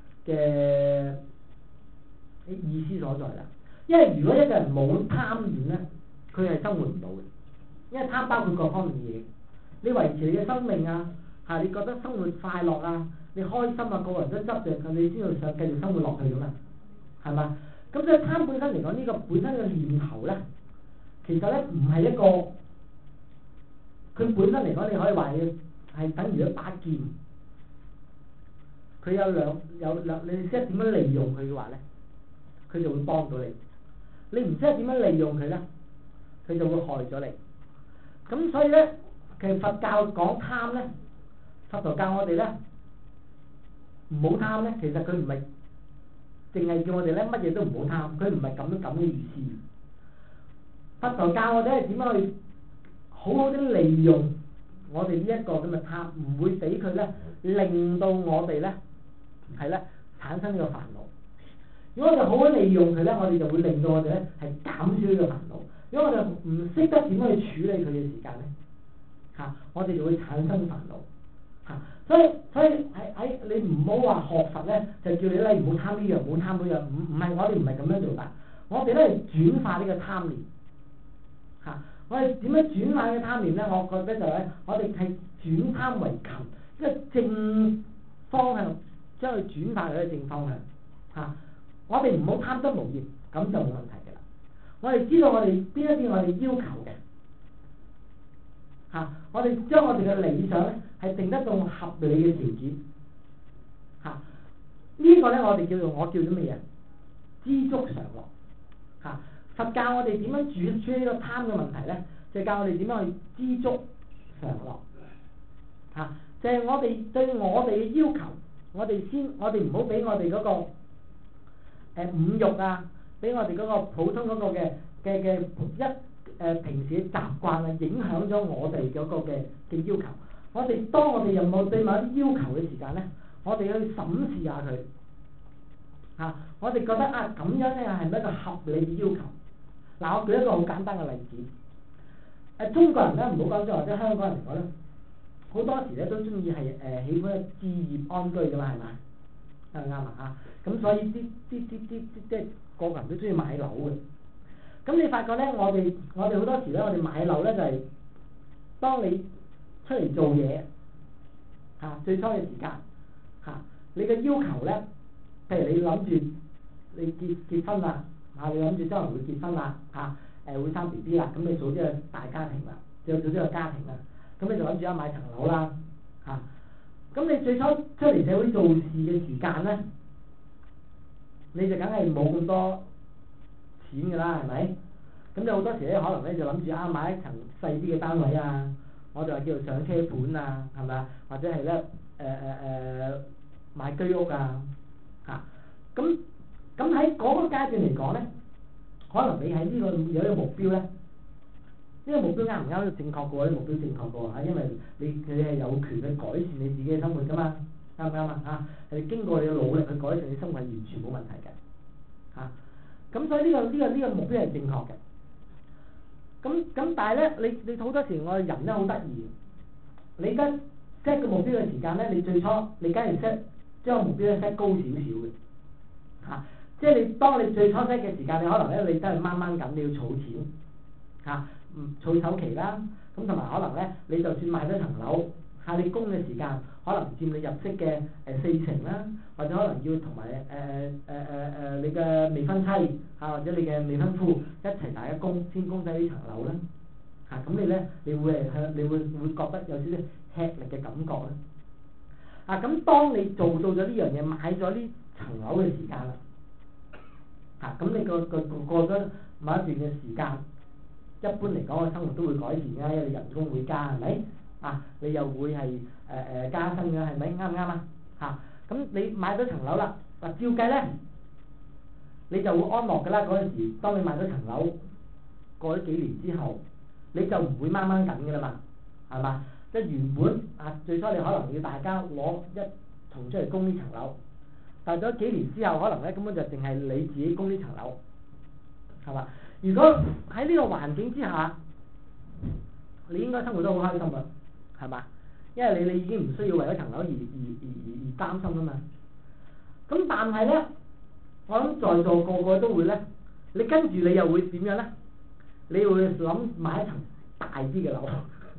意思所在啦。因為如果一個人冇貪念咧，佢係生活唔到嘅。因為貪包括各方面嘅嘢，你維持你嘅生命啊，你覺得生活快樂啊，你開心啊，個個人都執着佢，你先至想繼續生活落去噶嘛，係嘛？咁所以貪本身嚟講，呢個本身嘅念頭咧，其實咧唔係一個。佢本身嚟講，你可以話佢係等於一把劍，佢有兩，你識得點樣利用佢嘅話咧，佢就會幫到你；你唔識得點樣利用佢咧，佢就會害咗你。咁所以咧，其實佛教講貪咧，佛陀教我哋咧唔好貪咧，其實佢唔係淨係叫我哋咧乜嘢都唔好貪，佢唔係咁嘅意思。佛陀教我哋係點樣去好好地利用我哋呢一個咁嘅貪，唔會俾佢咧令到我哋咧產生呢個煩惱。如果我哋好好利用佢咧，我哋就會令到我哋咧係減少呢個煩惱。如果我哋唔識得點去處理佢嘅時間咧，我哋就會產生煩惱。所以喺你唔好話學佛咧，就叫你咧唔好貪呢樣，唔好貪嗰樣，我哋唔係咁樣做法，我哋咧係轉化呢個貪念。我哋點樣轉化嘅貪念咧？我覺得就係我哋係轉貪為勤，即係正方向將佢轉化去正方向。我哋唔好貪得無厭，咁就冇問題嘅啦。我哋知道我哋邊一啲我哋要求嘅，我哋將我哋嘅理想咧係定得到合理嘅條件。呢個咧我哋我叫做乜嘢？知足常樂。佛教我哋點樣處理呢個貪嘅問題咧？就教我哋點樣去知足常樂。就係我哋對我哋嘅要求，我哋唔好俾我哋嗰個五慾啊，俾我哋嗰個普通嗰個嘅平時嘅習慣啊，影響咗我哋嗰個嘅要求。當我哋有冇對某啲要求嘅時間咧，我哋去審視下佢。我哋覺得咁樣咧係咪一個合理嘅要求？嗱，我舉一個好簡單嘅例子。中國人咧唔好講咗，或者香港人嚟講咧，好多時咧都中意係喜歡置業安居㗎嘛，係咪？啱啊咁所以即係個個人都中意買樓嘅。咁你發覺咧，我哋好多時咧，我哋買樓咧就係當你出嚟做嘢最初嘅時間你嘅要求咧，譬如你諗住你結婚啦。你諗住將來會結婚啦，會生 BB 啦，咁你組織個大家庭啦，就組織個家庭啦，咁你就諗住買層樓啦，咁你最初出嚟社會做事嘅時間咧，你就梗係冇咁多錢㗎啦，係咪？咁你好多時咧，可能咧就諗住買一層細啲嘅單位啊，我就話叫做上車盤啊，係咪啊？或者係咧買居屋啊，咁喺嗰個階段嚟講咧，可能你喺呢個有一個目標咧，呢個目標啱唔啱都正確嘅喎，呢個目標正確嘅喎，因為你係有權去改善你自己嘅生活㗎嘛，啱唔啱啊？係經過你嘅努力去改善你生活係完全冇問題嘅，咁所以呢個目標係正確嘅。咁但係咧，你好多時我哋人咧好得意，你而家 set 個目標嘅時間咧，你最初你梗係 set 將個目標咧 set 高少少嘅，即係當你最初 set 嘅時間，你可能咧你真係掹掹緊，你要儲錢，儲首期啦，咁同埋可能咧，你就算買咗層樓， 嚇你供嘅時間可能佔你入息嘅40%啦，或者可能要同埋你嘅未婚妻或者你嘅未婚夫一齊大家供先供得呢層樓啦。咁你咧，你會覺得有少少吃力嘅感覺咧。咁當你做到咗呢樣嘢，買咗呢層樓嘅時間啦，咁你過咗某一段嘅時間，一般嚟講個生活都會改善㗎，因為你人工會加，係咪？你又會係加薪㗎，係咪？啱唔啱啊？咁你買咗層樓啦，照計咧，你就會安樂㗎啦。嗰陣時，當你買咗層樓，過咗幾年之後，你就唔會掹緊㗎啦嘛，係嘛？即係原本最初你可能要大家攞一同出嚟供呢層樓，但係咗幾年之後，可能咧根本就淨係你自己供呢層樓，係嘛？如果喺呢個環境之下，你應該生活得好開心啊，係嘛？因為你已經唔需要為咗層樓而擔心啊嘛。咁但係咧，我諗在座個個都會咧，你跟住你又會點樣咧？你會諗買一層大啲嘅樓。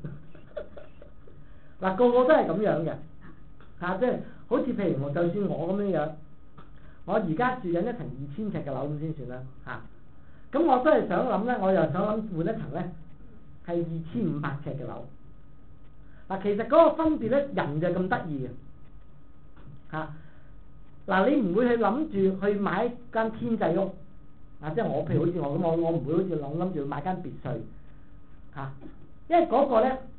個個都係咁樣嘅，即係好似譬如就算我咁樣，我而家住緊一層2000尺嘅樓咁先算啦，咁我都係想諗咧，我又想諗換一層咧係2500尺嘅樓。其實嗰個分別咧，人就咁得意嘅，你唔會去諗住去買一間天際屋，即係我譬如好似我咁，我唔會好似諗住買間別墅，因為嗰個咧。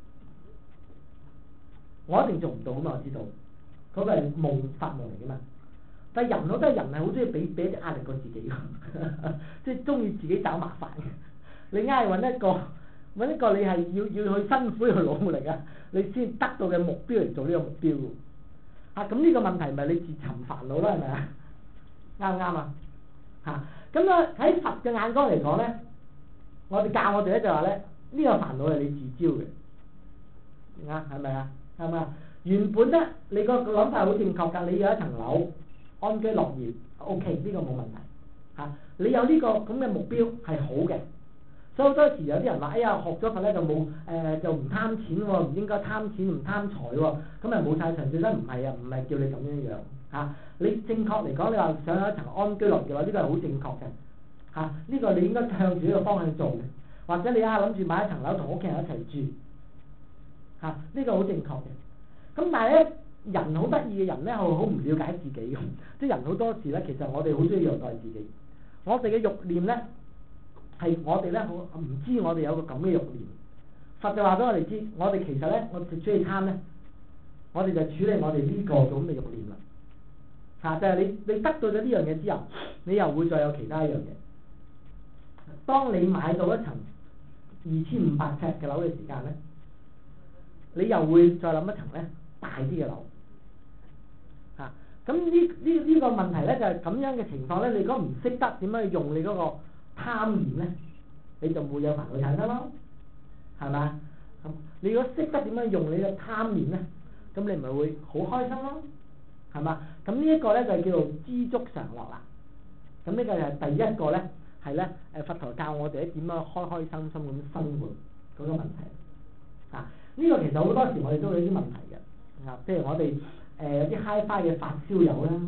我一定做唔到啊嘛，我知道，嗰個係夢發夢嚟嘅嘛。但係人好多人係好中意俾啲壓力過自己，即係中意自己找麻煩嘅。你硬係揾一個你係要去辛苦去努力啊，你先得到嘅目標嚟做呢個目標喎。咁呢個問題咪你自尋煩惱啦，係咪啊？啱唔啱啊？咁喺佛嘅眼光嚟講咧，我哋教我哋咧就話咧，呢個煩惱係你自招嘅，係咪啊？係嘛？原本咧，你個諗法係好正確㗎。你有一層樓，安居樂業 ，OK， 呢個冇問題。你有呢個咁嘅目標係好嘅。所以好多時有啲人話：哎呀，學咗佛咧就冇就唔貪錢喎，唔應該貪錢唔貪財喎，咁咪冇晒長處咧？唔係啊，唔係叫你咁樣樣。你正確嚟講，你話想有一層安居樂業嘅話，呢個係好正確嘅。呢個你應該向住呢個方向做嘅，或者你諗住買一層樓同屋企人一齊住。呢個好正確嘅，咁但係咧，人好得意嘅人咧，好唔了解自己嘅，即係人好多時咧，其實我哋好中意虐待自己。我哋嘅慾念咧，係我哋咧唔知我哋有個咁嘅慾念。佛就話俾我哋知，我哋其實咧，我哋處理貪咧，我哋就處理我哋呢個咁嘅慾念啦。就係你得到咗呢樣嘢之後，你又會再有其他一樣嘢。當你買到一層2500尺嘅樓嘅時間咧，你又會再諗一層咧大啲嘅樓，咁呢個問題咧就係咁樣嘅情況咧。你如果唔識得點樣去用你嗰個貪念咧，你就會有煩惱產生咯，係嘛？咁你如果識得點樣用你嘅貪念咧，咁你咪會好開心咯，係嘛？咁呢一個咧就叫做知足常樂啦。咁呢個就係第一個咧，係咧佛陀教我哋點樣開開心心咁生活嗰個問題。呢個其實好多時我哋都有啲問題嘅，譬如我哋有啲 HiFi 嘅發燒友啦，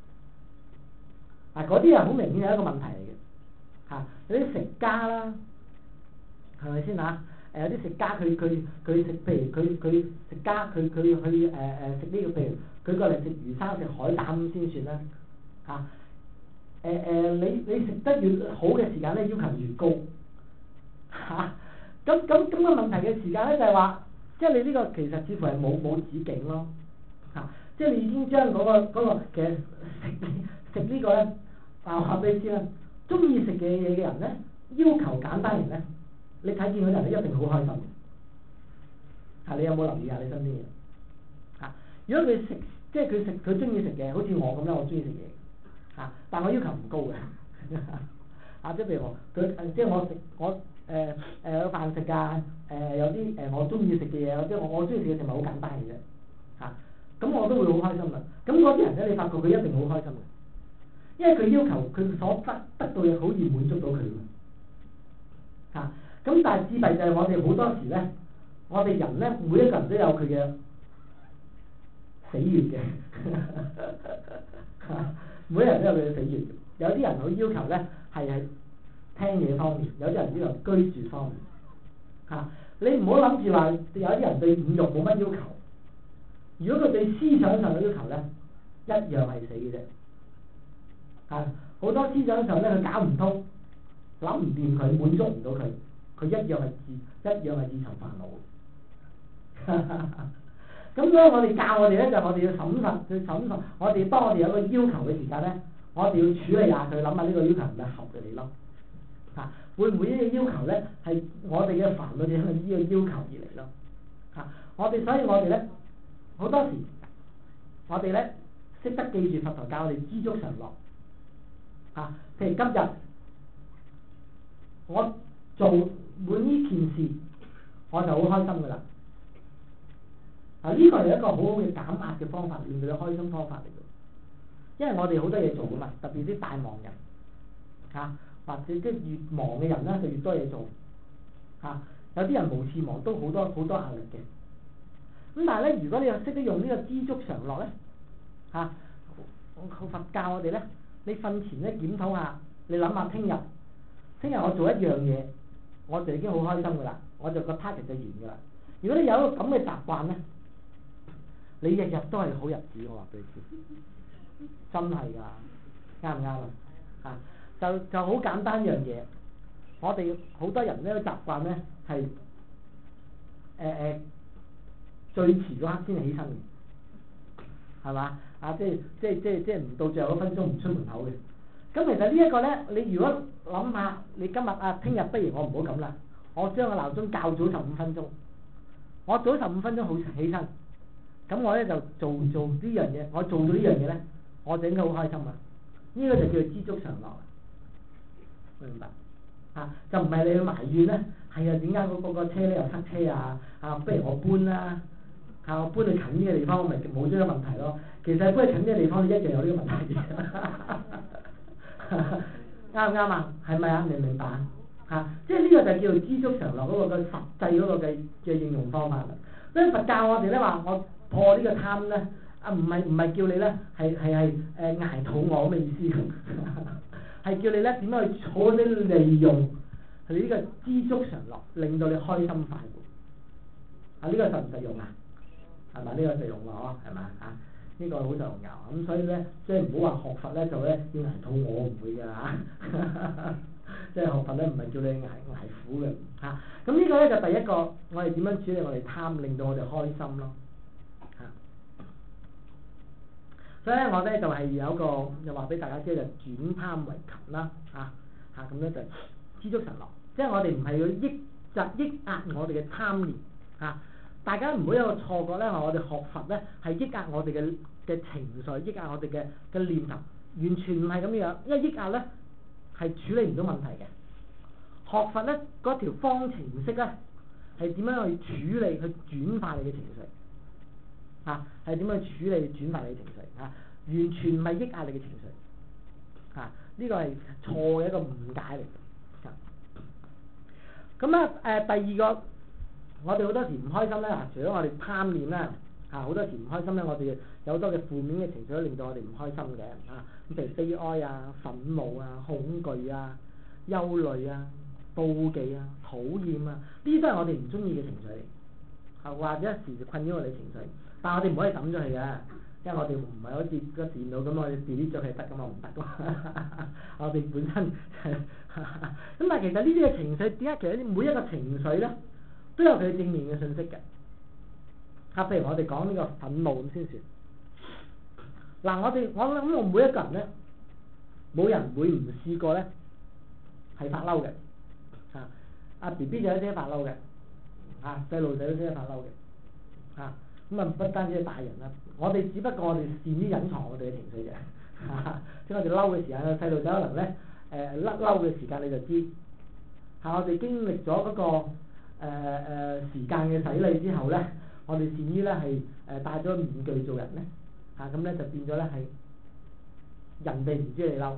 嗰啲係好明顯係一個問題嚟嘅，有啲食家啦，係咪先嚇？有啲食家佢食，譬如佢食家佢去食呢個，譬如佢過嚟食魚生食海膽咁先算啦，你食得越好嘅時間咧，要求越高，咁嘅問題嘅時間咧就係話。即係你呢個其實似乎係冇止境咯，即係你已經將嗰個其實食呢個咧，我話俾你知啦，中意食嘅嘢嘅人咧，要求簡單人咧，你睇見嗰人咧一定好開心嘅，你有冇留意下你身邊嘅？如果佢食即係佢中意食嘅，好似我咁樣，我中意食嘢，但我要求唔高嘅，即係譬如即係我有飯食㗎，有啲我中意食嘅嘢，即係我中意食嘅食物好簡單嘅啫，咁我都會好開心啦。咁嗰啲人咧，你發覺佢一定好開心嘅，因為佢要求佢所得到嘅好易滿足到佢咁但係智慧就係我哋好多時咧，我哋人咧每一個人都有佢嘅死穴嘅，每個人都有佢嘅死穴。有啲人好要求咧係聽嘢方面，有啲人要求居住方面。你唔好諗住話有啲人對五慾冇乜要求，如果佢對思想上嘅要求咧，一樣係死嘅啫。好多思想上咧佢搞唔通，諗唔掂佢，滿足唔到佢，佢一樣係自尋煩惱。咁所以我哋教我哋咧，就我哋要審慎去審慎。我哋當我哋有個要求嘅時間咧，我哋要處理下佢，諗下呢個要求係咪合理咯？會唔會呢個要求咧係我哋嘅煩惱，就因為呢個要求而嚟咯？所以我哋咧好多時，我哋咧識得記住佛陀教我哋知足常樂。譬如今日我做滿呢件事，我就好開心噶啦。呢個係一個好好嘅減壓嘅方法，令到你開心方法嚟嘅。因為我哋好多嘢做噶嘛，特別啲大忙人或者即係越忙嘅人咧，就越多嘢做。有啲人無事忙都好多壓力嘅。咁但係咧，如果你又識得用呢個知足常樂咧，佛教我哋咧，你瞓前咧檢討下，你諗下聽日我做一樣嘢，我就已經好開心噶啦，我就個 target 就完噶啦。如果你有一個咁嘅習慣咧，你日日都係好日子，我話俾你知，真係噶，啱唔啱啊？就好簡單一樣嘢，我哋好多人咧習慣咧係最遲嗰刻先起身嘅，係嘛？即係唔到最後嗰分鐘唔出門口嘅。咁其實呢一個咧，你如果諗下，你今日聽日不如我唔好咁啦，我將個鬧鐘校早15分鐘，我早15分鐘好起身，咁我咧就做呢樣嘢，我做到呢樣嘢咧，我就應該好開心啊！呢個就叫做知足常樂，明白？就唔係你去埋怨咧，係啊，點解嗰個車咧又塞車啊？不如我搬啦，我搬去近啲嘅地方，咪冇咗個問題咯。其實搬去近啲嘅地方，你一樣有呢個問題嘅。啱唔啱啊？係咪啊？明唔明白即係呢個就叫做知足常樂嗰個嘅實際嗰個嘅應用方法啦。所以佛教我哋咧話，我破呢個貪咧，唔係叫你咧係捱肚餓咁嘅意思，係叫你咧點樣去好啲利用佢呢個知足常樂，令到你開心快活。呢個實唔實用啊？係咪？呢個實用咯，係咪？呢個好實用㗎。咁所以咧，即係唔好話學佛咧就咧要捱肚餓，唔會㗎即係學佛咧唔係叫你捱苦嘅咁呢個咧就第一個，我哋點樣處理我哋貪，令到我哋開心咯所以咧，我咧就係有一個又話俾大家知，就轉貪為勤啦咁咧就知足常樂，即係我哋唔係要抑壓我哋嘅貪念大家唔好有個錯覺咧，話我哋學佛咧係抑壓我哋嘅情緒，抑壓我哋嘅念頭，完全唔係咁樣，因為抑壓咧係處理唔到問題嘅。學佛咧嗰條方程式咧係點樣去處理、去轉化你嘅情緒係點樣處理、轉化你嘅情緒完全唔係抑壓你嘅情緒呢個係錯嘅一個誤解嚟嘅。咁第二個。我哋好多時唔開心咧，除咗我哋貪念啦，好多時唔開心咧，我哋有好多嘅負面嘅情緒都令到我哋唔開心嘅咁譬如悲哀憤怒恐懼憂慮妒忌討厭呢啲都係我哋唔中意嘅情緒或者一時就困擾我哋情緒，但係我哋唔可以抌咗佢嘅，因為我哋唔係好似個電腦咁，我哋 delete 咗佢得㗎嘛，唔得㗎嘛我哋本身咁但係其實呢啲嘅情緒點解其實每一個情緒咧都有佢正面嘅信息嘅譬如我哋講呢個憤怒咁先算我諗我每一個人咧，冇人會唔試過咧係發嬲嘅BB 就有啲發嬲嘅細路仔都識得發嬲嘅咁不單止係大人啦，我哋只不過我哋善於隱藏我哋嘅情緒嘅即係我哋嬲嘅時間，細路仔可能咧甩嬲嘅時間你就知我哋經歷咗嗰個時間嘅洗禮之後咧，我哋善於咧係戴咗面具做人咧咁咧就變咗咧係人哋唔知你嬲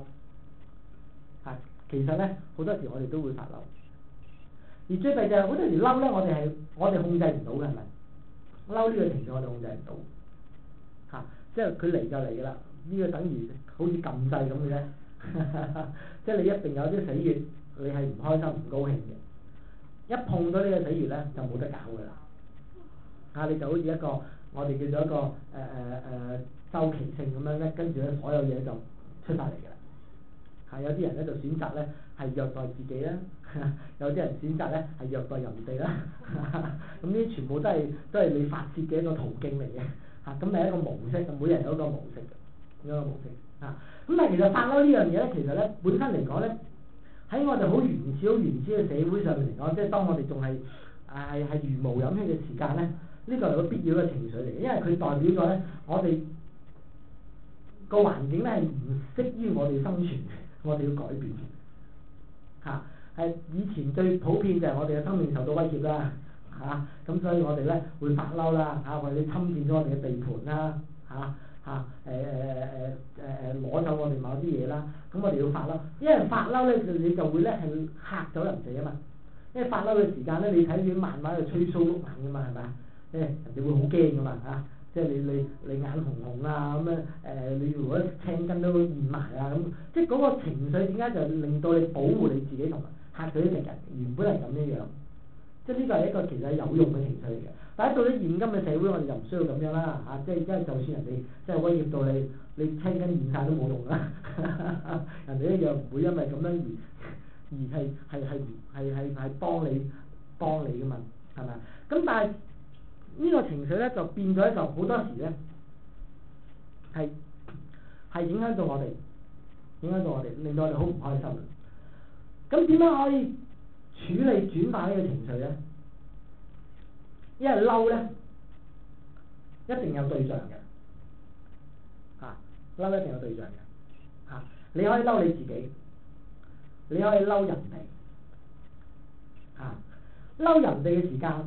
其實咧好多時我哋都會發嬲，而最弊就係好多時嬲咧，我哋控制唔到嘅，係咪？嬲呢個情緒我哋控制唔嚇，即係佢嚟就嚟㗎啦，呢個等於好似撳掣咁嘅啫，即係你一定有啲死穴，你係唔開心唔高興嘅，一碰到呢個死穴咧就冇得搞㗎啦，嚇你就好似一個我哋叫做一個周期性咁樣咧，跟住咧所有嘢就出晒嚟㗎啦，係有啲人咧就選擇咧係虐待自己啦，有啲人選擇咧係虐待人哋啦，咁呢啲全部都係你發泄嘅一個途徑嚟嘅，嚇咁係一個模式，每人有一個模式嘅，有一個模式嚇。咁但係其實發嬲呢樣嘢咧，其實咧本身嚟講咧，喺我哋好原始嘅社會上面嚟講，即係當我哋仲係茹毛飲血嘅時間咧，呢個係個必要嘅情緒嚟嘅，因為佢代表咗咧我哋個環境咧係唔適於我哋生存嘅，我哋要改變嘅，嚇。係以前最普遍就係我哋嘅生命受到威脅啦，嚇咁所以我哋咧會發嬲啦，嚇或者侵佔咗我哋嘅地盤啦，攞走我哋某啲嘢啦，咁我哋要發嬲，因為發嬲咧你就會咧係嚇走人哋啊嘛，因為發嬲嘅時間咧你睇住漫畫就吹鬚碌眼噶嘛係咪啊？人哋會好驚噶嘛嚇，即係你眼紅紅啊咁樣你如果青筋都現埋啊咁，即係嗰個情緒點解就令到你保護你自己同埋嚇佢啲敵人，原本係咁樣樣，即係呢個係一個其實係有用嘅情緒嚟嘅。但係到咗現今嘅社會，我哋就唔需要咁樣啦嚇，即係因為就算人哋即係威脅到你，你青筋現晒都冇用啦，人哋一樣唔會因為咁樣而係幫你噶嘛，係咪？咁但係呢個情緒咧就變咗就好多時咧係影響到我哋，令到我哋好唔開心。咁點樣可以處理轉化呢個情緒咧？因為嬲咧一定有對象嘅，嬲一定有對象嘅，你可以嬲你自己，你可以嬲人哋，嬲人哋嘅時間，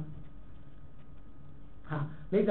你就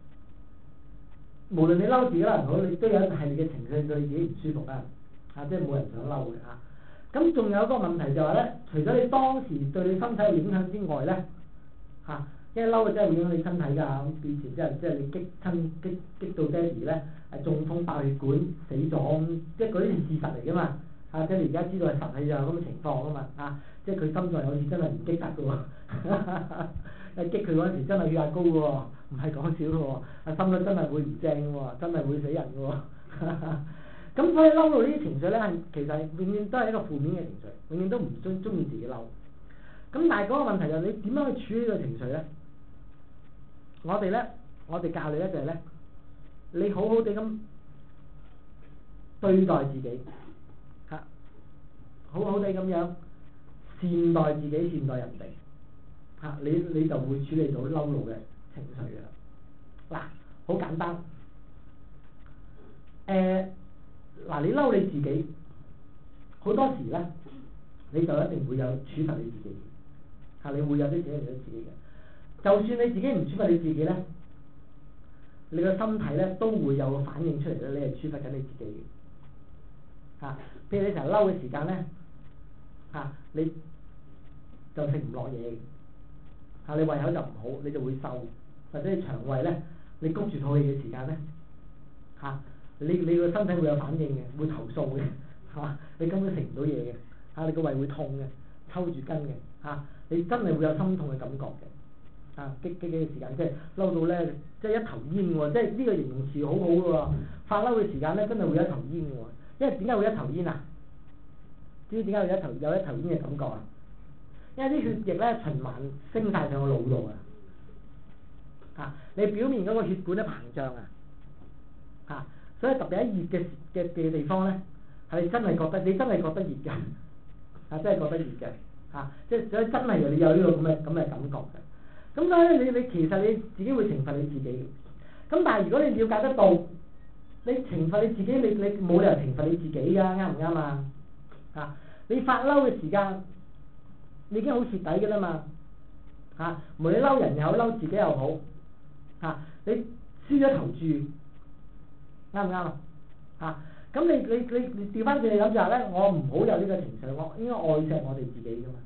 無論你嬲自己啦，好，你都有一系列嘅情緒對你自己唔舒服啦，即係冇人想嬲嘅嚇。咁仲有一個問題就係咧，除咗你當時對你身體有影響之外咧，因為嬲嘅真係會影響你身體㗎，咁以前即係你激到爹哋咧，中風爆血管死咗，咁即係嗰啲係事實嚟㗎嘛，即係你而家知道係實係有咁嘅情況㗎嘛，即係佢心臟有時真係唔激得㗎喎，激佢嗰陣時真係血壓高㗎喎，唔係講笑㗎喎，心率真係會唔正㗎喎，真係會死人㗎喎，咁所以嬲到呢啲情緒咧係其實永遠都係一個負面嘅情緒，永遠都唔中意自己嬲。咁但係嗰個問題就係你點樣去處理呢個情緒咧？我哋教你咧就係咧，你好好地咁對待自己，好好地咁樣善待自己，善待人哋，你就會處理到嬲怒嘅情緒嘅啦。嗱，好簡單，你嬲你自己，好多時咧你就一定會有處罰你自己，你會有啲處罰你自己嘅。就算你自己唔處罰你自己咧，你個身體咧都會有個反應出嚟咧，你係處罰緊你自己嘅。譬如你成日嬲嘅時間咧，你就食唔落嘢，你胃口就唔好，你就會瘦，或者你腸胃咧，你谷住肚氣嘅時間咧，你個身體會有反應嘅，會投訴嘅，你根本食唔到嘢嘅，你個胃會痛嘅，抽住筋嘅，你真係會有心痛嘅感覺嘅。激嘅時間，即係嬲到咧，即係一頭煙喎，即係呢個形容詞好好嘅喎。發嬲嘅時間咧，真係會有一頭煙嘅喎。因為點解會一頭煙啊？知唔知點解會有一頭煙嘅感覺啊？因為啲血液咧循環升晒上個腦度啊！你表面嗰個血管咧膨脹啊！所以特別喺熱嘅地方咧，係你真係覺得熱㗎，真係覺得熱嘅，即係所以真係你有呢個咁嘅感覺嘅。咁所以你其實你自己會懲罰你自己嘅，咁但係如果你了解得到，你懲罰你自己，你冇理由懲罰你自己㗎，啱唔啱啊？你發嬲嘅時間，你已經好徹底㗎啦嘛，無論你嬲人又好，嬲自己又好，你輸咗頭注，啱唔啱啊？咁你調翻轉嚟諗就係咧，我唔好有呢個情緒，我應該愛錫我哋自己㗎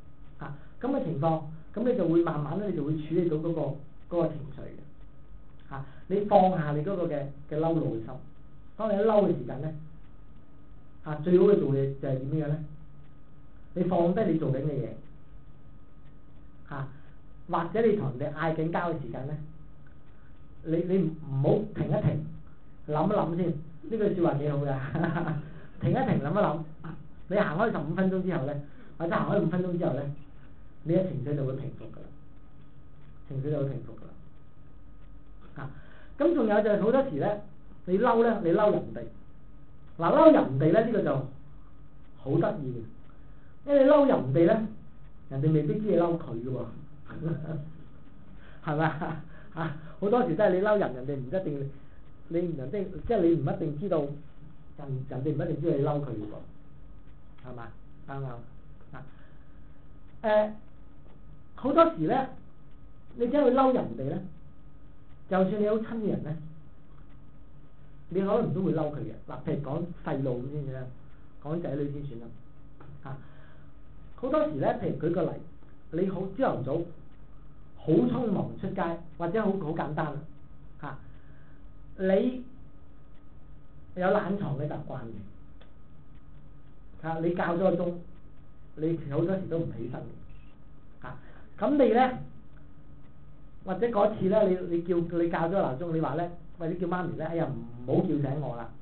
嘛，咁嘅情況。咁你就會慢慢咧，你就會處理到嗰個情緒嘅， 嚇，你放下你嗰個嘅嬲怒嘅心。當你一嬲嘅時間咧，嚇最好嘅做嘢就係點樣咧？你放低你做緊嘅嘢，嚇，或者你同人哋嗌緊交嘅時間咧，你唔好停一停，諗一諗先，呢句説話幾好嘅，停一停諗一諗，你行開15分鐘之後咧，或者行開5分鐘之後咧，你嘅情緒就會平復㗎啦，情緒就會平復㗎啦。咁仲有就係好多時咧，你嬲咧，你嬲人哋，嗱嬲人哋咧呢個就好得意嘅，因為你嬲人哋咧，人哋未必知你嬲佢嘅喎，係咪啊？好多時都係你嬲人，人哋唔一定，你唔一定，即係你唔一定知道，人哋唔一定知道你嬲佢嘅喎，係嘛？啱唔啱？好多時咧，你只係會嬲人哋咧。就算你好親嘅人咧，你可能都會嬲佢嘅。嗱，譬如講細路咁先算啦，講仔女先算啦。好多時咧，譬如舉個例，你好朝頭早好匆忙出街，或者好簡單啊，你有懶床嘅習慣嘅，你校咗個鐘，你好多時都唔起身嘅，咁你咧？或者嗰次咧，你校咗個鬧鐘，你話咧，或者叫媽咪咧，哎呀唔好叫醒我啦，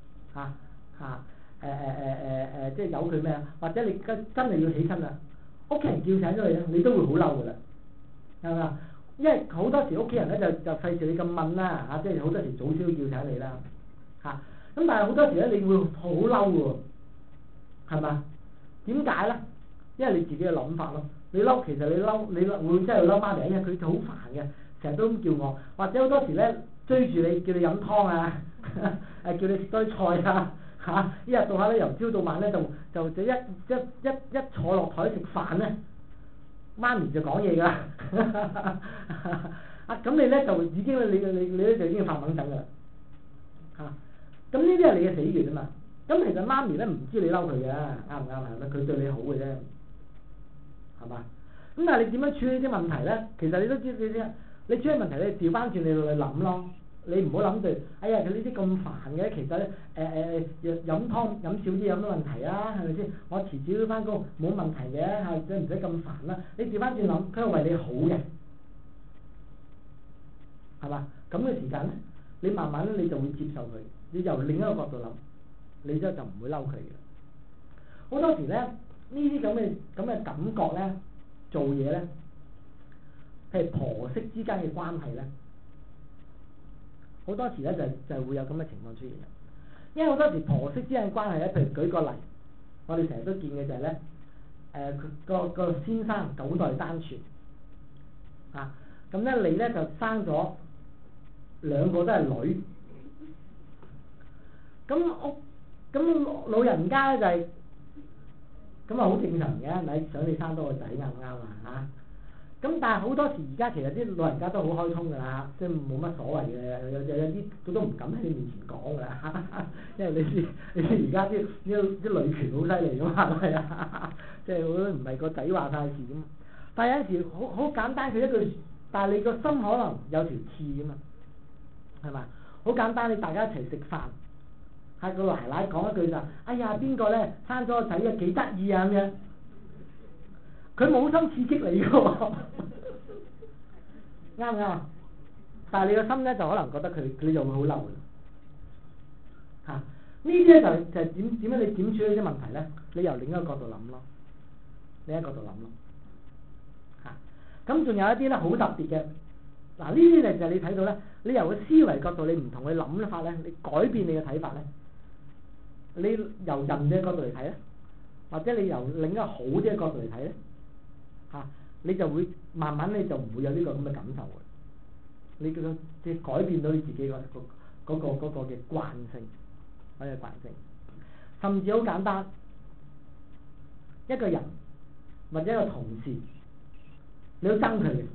即係由佢咩啊？或者你真係要起身啦，屋企人叫醒咗你咧，你都會好嬲噶啦，係咪啊？因為好多時屋企人咧就費事你咁問啦，即係好多時早少叫醒你啦，咁但係好多時咧你會好嬲喎，係嘛？點解咧？因為你自己嘅諗法咯。你嬲，其實你會真係嬲媽咪，因為佢好煩嘅。成日都咁叫我，或者好多時咧追住你叫你飲湯啊，叫你食堆菜啊，一日到下咧由朝到晚咧就一坐落台食飯咧，媽咪就講嘢㗎啦，咁你咧就已經你咧就已經發猛陣㗎啦，咁呢啲係你嘅死穴啊嘛，咁其實媽咪咧唔知你嬲佢嘅，啱唔啱啊？佢對你好嘅啫，係嘛？咁但係你點樣處理啲問題咧？其實你都知你處理問題，你調翻轉你去諗咯，你唔好諗住，哎呀佢呢啲咁煩嘅，其實咧飲湯飲少啲有乜問題啊？係咪先？我遲少少翻工冇問題嘅，係唔使咁煩啦。你調翻轉諗，佢係為你好嘅，係嘛？咁嘅時間咧，你慢慢咧你就會接受佢，你由另一個角度諗，你之後就唔會嬲佢嘅。好多時咧呢啲咁嘅感覺咧，做嘢咧。譬如婆媳之間嘅關係咧，好多時咧就會有咁嘅情況出現啦。因為好多時婆媳之間嘅關係咧，譬如舉個例，我哋成日都見嘅就係咧，個先生9代單傳，咁咧你咧就生咗2個都係女，咁老人家咧就係咁啊，好正常嘅，咪想你生多個仔啱唔啱啊？咁但係好多時而家其實啲老人家都好開通㗎啦，即係冇乜所謂嘅，有啲佢都唔敢喺你面前講㗎啦，因為你知而家啲女權好犀利㗎嘛，係啊，即係我都唔係個仔話晒事咁。但係有陣時好簡單，佢一句，但係你個心可能有條刺㗎嘛，係嘛？好簡單，你大家一齊食飯，係個奶奶講一句就，哎呀邊個咧生咗個仔啊幾得意啊咁樣。佢冇心刺激你嘅喎，啱唔啱啊？但係你個心咧就可能覺得佢就會好嬲嘅，呢啲咧就係點樣你點處理啲問題咧？你由另一個角度諗咯，咁仲有一啲咧好特別嘅，嗱呢啲就係你睇到咧，你由個思維角度你唔同佢諗法咧，你改變你嘅睇法咧，你由人嘅角度嚟睇咧，或者你由另一個好啲嘅角度嚟睇咧。你就會慢慢你就唔會有呢個咁嘅感受嘅，你嘅改變到你自己嗰個嘅慣性，甚至好簡單，一個人或者一個同事，你要憎佢嘅，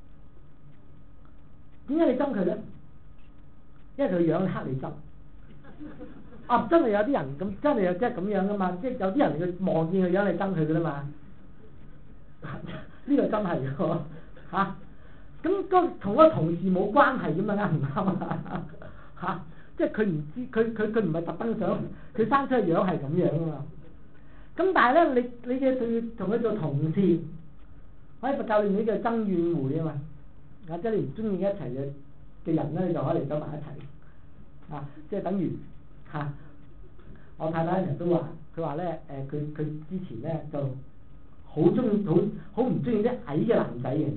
點解你憎佢咧？因為佢樣黑你憎，真係有啲人咁，真係有即係咁樣噶嘛，即係有啲人佢望見佢樣你憎佢噶啦嘛。呢個真係喎， 咁同嗰個同事冇關係㗎嘛，啱唔啱啊？嚇！即係佢唔知，佢唔係特登想，佢生出嚟樣係咁樣啊嘛。咁但係咧，你嘅對同佢做同事，喺佛教裏面叫爭怨會啊嘛。啊，即係你唔中意一齊嘅人咧，你就可以嚟走埋一齊。啊，即係等於嚇，我太太成日都話，佢話咧佢之前咧就好中意好唔中意啲矮嘅男仔嘅。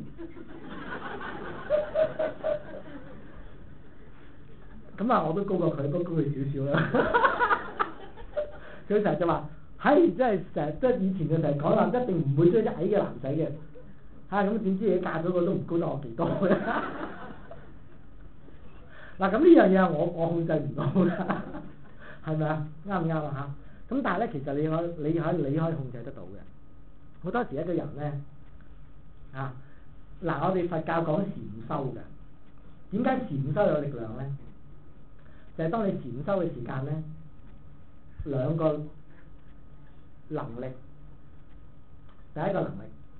咁啊，我都高過佢，高佢少少啦。佢成日就話，係，真係成日，即係以前就成日講話，一定唔會追啲矮嘅男仔嘅。嚇，咁點知你嫁咗個都唔高得我幾多嘅？嗱，咁呢樣嘢我控制唔到啦，係咪啊？啱唔啱啊？嚇！咁但係咧，其實你可以控制得到嘅。好多時一個人咧，嗱，我哋佛教講禪修嘅，點解禪修有力量咧？就係當你禪修嘅時間咧，兩個能力，第一個能力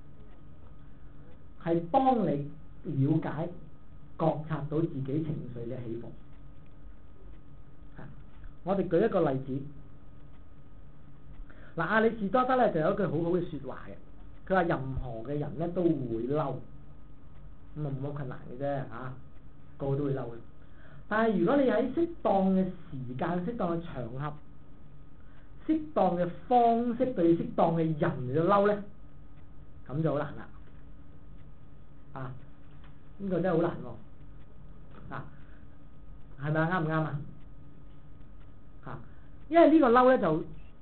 係幫你了解、覺察到自己情緒嘅起伏。我哋舉一個例子，嗱，阿里士多德咧就有一句好好嘅説話嘅，佢話任何嘅人咧都會嬲，咁啊冇乜困難嘅啫嚇，個個都會嬲嘅。但係如果你喺適當嘅時間、適當嘅場合、適當嘅方式對適當嘅人嚟到嬲咧，咁就好難啦。呢個真係好難喎。係咪啱唔啱啊？因為呢個嬲咧就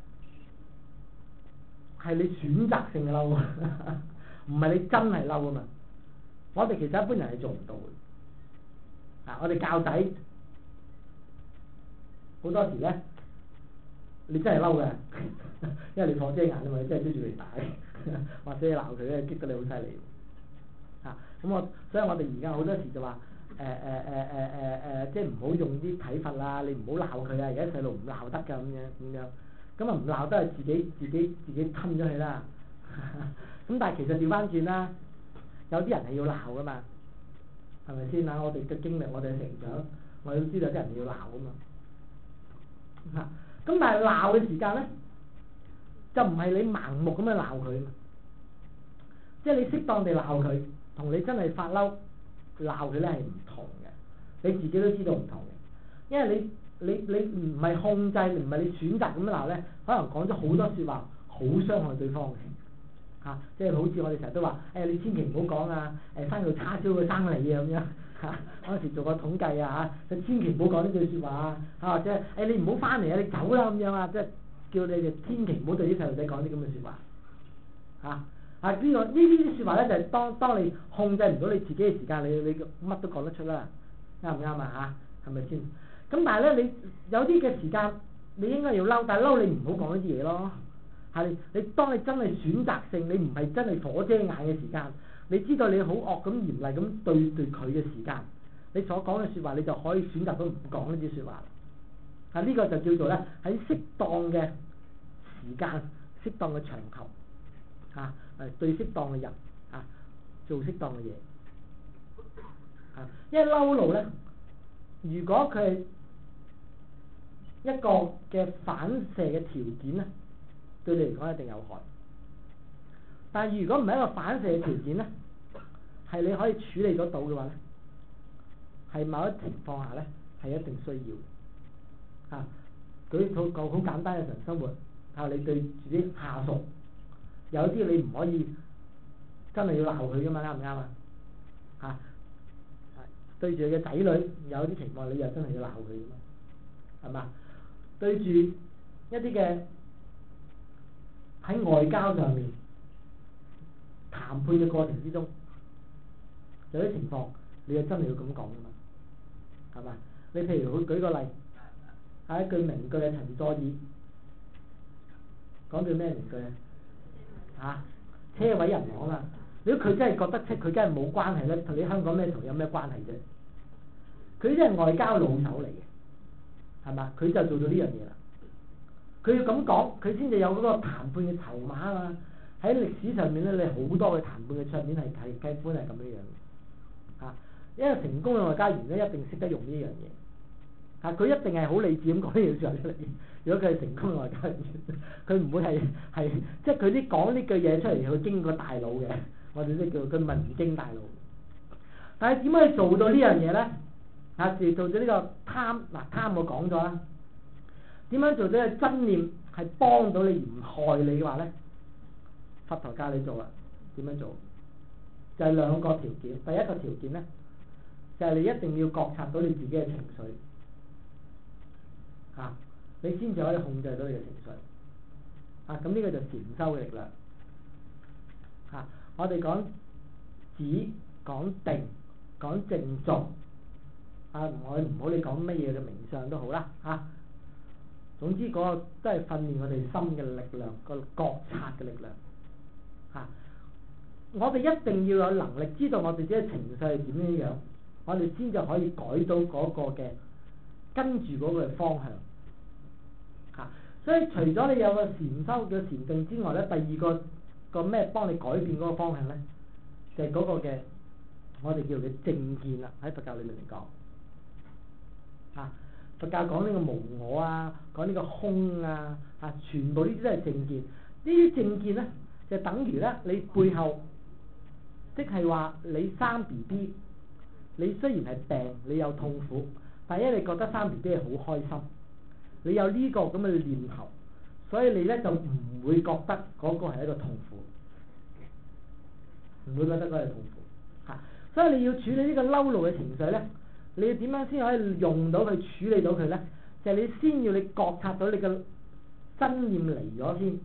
係你選擇性嘅嬲，唔係你真係嬲啊嘛。我哋其實一般人係做唔到嘅。我哋教仔好多時咧，你真係嬲嘅，因為你放遮眼啊嘛，你真係追住佢打，或者鬧佢咧，激得你好犀利。所以我哋而家好多時就話即係唔好用啲體罰啦，你唔好鬧佢啊！而家細路唔鬧得㗎咁樣，咁啊唔鬧都係自己吞咗佢啦。咁但係其實調翻轉啦，有啲人係要鬧㗎嘛，係咪先啊？我哋嘅經歷，我哋嘅成長，我哋都知道啲人要鬧㗎嘛。咁但係鬧嘅時間咧，就唔係你盲目咁樣鬧佢，即係你適當地鬧佢，同你真係發嬲鬧佢咧係唔同嘅。你自己都知道唔同嘅，因為你唔係控制，唔係你選擇咁樣鬧咧，可能講咗好多説話，好傷害對方嘅。即係好似我哋成日都話，你千祈唔好講啊，生條叉燒佢生你啊咁樣嚇。嗰陣時做過統計啊嚇，就千祈唔好講呢句説話啊，或者你唔好翻嚟啊，你走啦咁樣啊，即係叫你哋千祈唔好對啲細路仔講啲咁嘅説話呢啲説話咧就係當你控制唔到你自己嘅時間，你乜都講得出啦，啱唔啱啊嚇？係咪先？咁但係咧，你有啲嘅時間你應該要嬲，但係嬲你唔好講呢啲嘢咯。你當你真係選擇性，你唔係真係火遮眼嘅時間，你知道你好惡咁嚴厲咁對佢嘅時間，你所講嘅説話你就可以選擇到唔講呢啲説話。呢個就叫做咧喺適當嘅時間、適當嘅場合對適當嘅人做適當嘅嘢。因為嬲怒咧，如果佢係一個嘅反射嘅條件咧，對你嚟講一定有害。但係如果唔係一個反射嘅條件咧，係你可以處理得到嘅話咧，係某一情況下咧係一定需要。舉個好簡單嘅日常生活，你對自己下屬有啲你唔可以真係要鬧佢噶嘛，啱唔啱啊？對住你嘅仔女有啲情況你又真係要鬧佢噶嘛，係嘛？對住一啲嘅喺外交上面談判嘅過程之中，有啲情況你又真係要咁講噶嘛，係嘛？你譬如舉個例，係一句名句嘅陳佐洱講句咩名句車毀人亡啊！如果佢真係覺得佢梗係冇關係咧，同你香港咩同有咩關係啫？佢真係外交老手嚟嘅，係嘛？佢就做到呢樣嘢啦。佢要咁講，佢先至有嗰個談判嘅籌碼啊嘛。喺歷史上面咧，你好多嘅談判嘅場面係基本係咁樣樣。 嚇，因為成功嘅外交員咧一定識得用呢樣嘢嚇，佢一定係好理智咁講呢樣説話出嚟。如果佢係成功嘅外交員，佢唔會係即係佢啲講呢句嘢出嚟，佢經過大腦嘅，我哋都叫佢文經大腦。但係點可以做到呢樣嘢咧？嚇，做到呢個貪貪我講咗啦。點樣做到嘅真念係幫到你而唔害你嘅話咧？佛陀教你做啦，點樣做？就係兩個條件。第一個條件咧，就係你一定要覺察到你自己嘅情緒，嚇，你先至可以控制到你嘅情緒。咁呢個就禪修嘅力量。我哋講止、講定、講靜坐。我唔好你講乜嘢嘅冥想都好啦。總之嗰個都係訓練我哋心嘅力量，個覺察嘅力量。我哋一定要有能力知道我哋自己嘅情緒係點樣樣，我哋先至可以改到嗰個嘅跟住嗰個嘅方向。所以除咗你有個禪修嘅禪定之外咧，第二個咩幫你改變嗰個方向咧，就係嗰個嘅我哋叫嘅正見啦。喺佛教裏面嚟講，佛教講呢個無我啊，講呢個空啊，全部呢啲都係正見。呢啲正見咧，就等於咧你背後。即係話你生 BB， 你雖然係病，你有痛苦，但係你覺得生 BB 係好開心，你有呢個咁嘅念頭，所以你咧就唔會覺得嗰個係一個痛苦，唔會覺得嗰個係痛苦。所以你要處理呢個嬲怒嘅情緒咧，你要點樣先可以用到佢處理到佢咧？就係你先要你覺察到你嘅真念嚟咗先。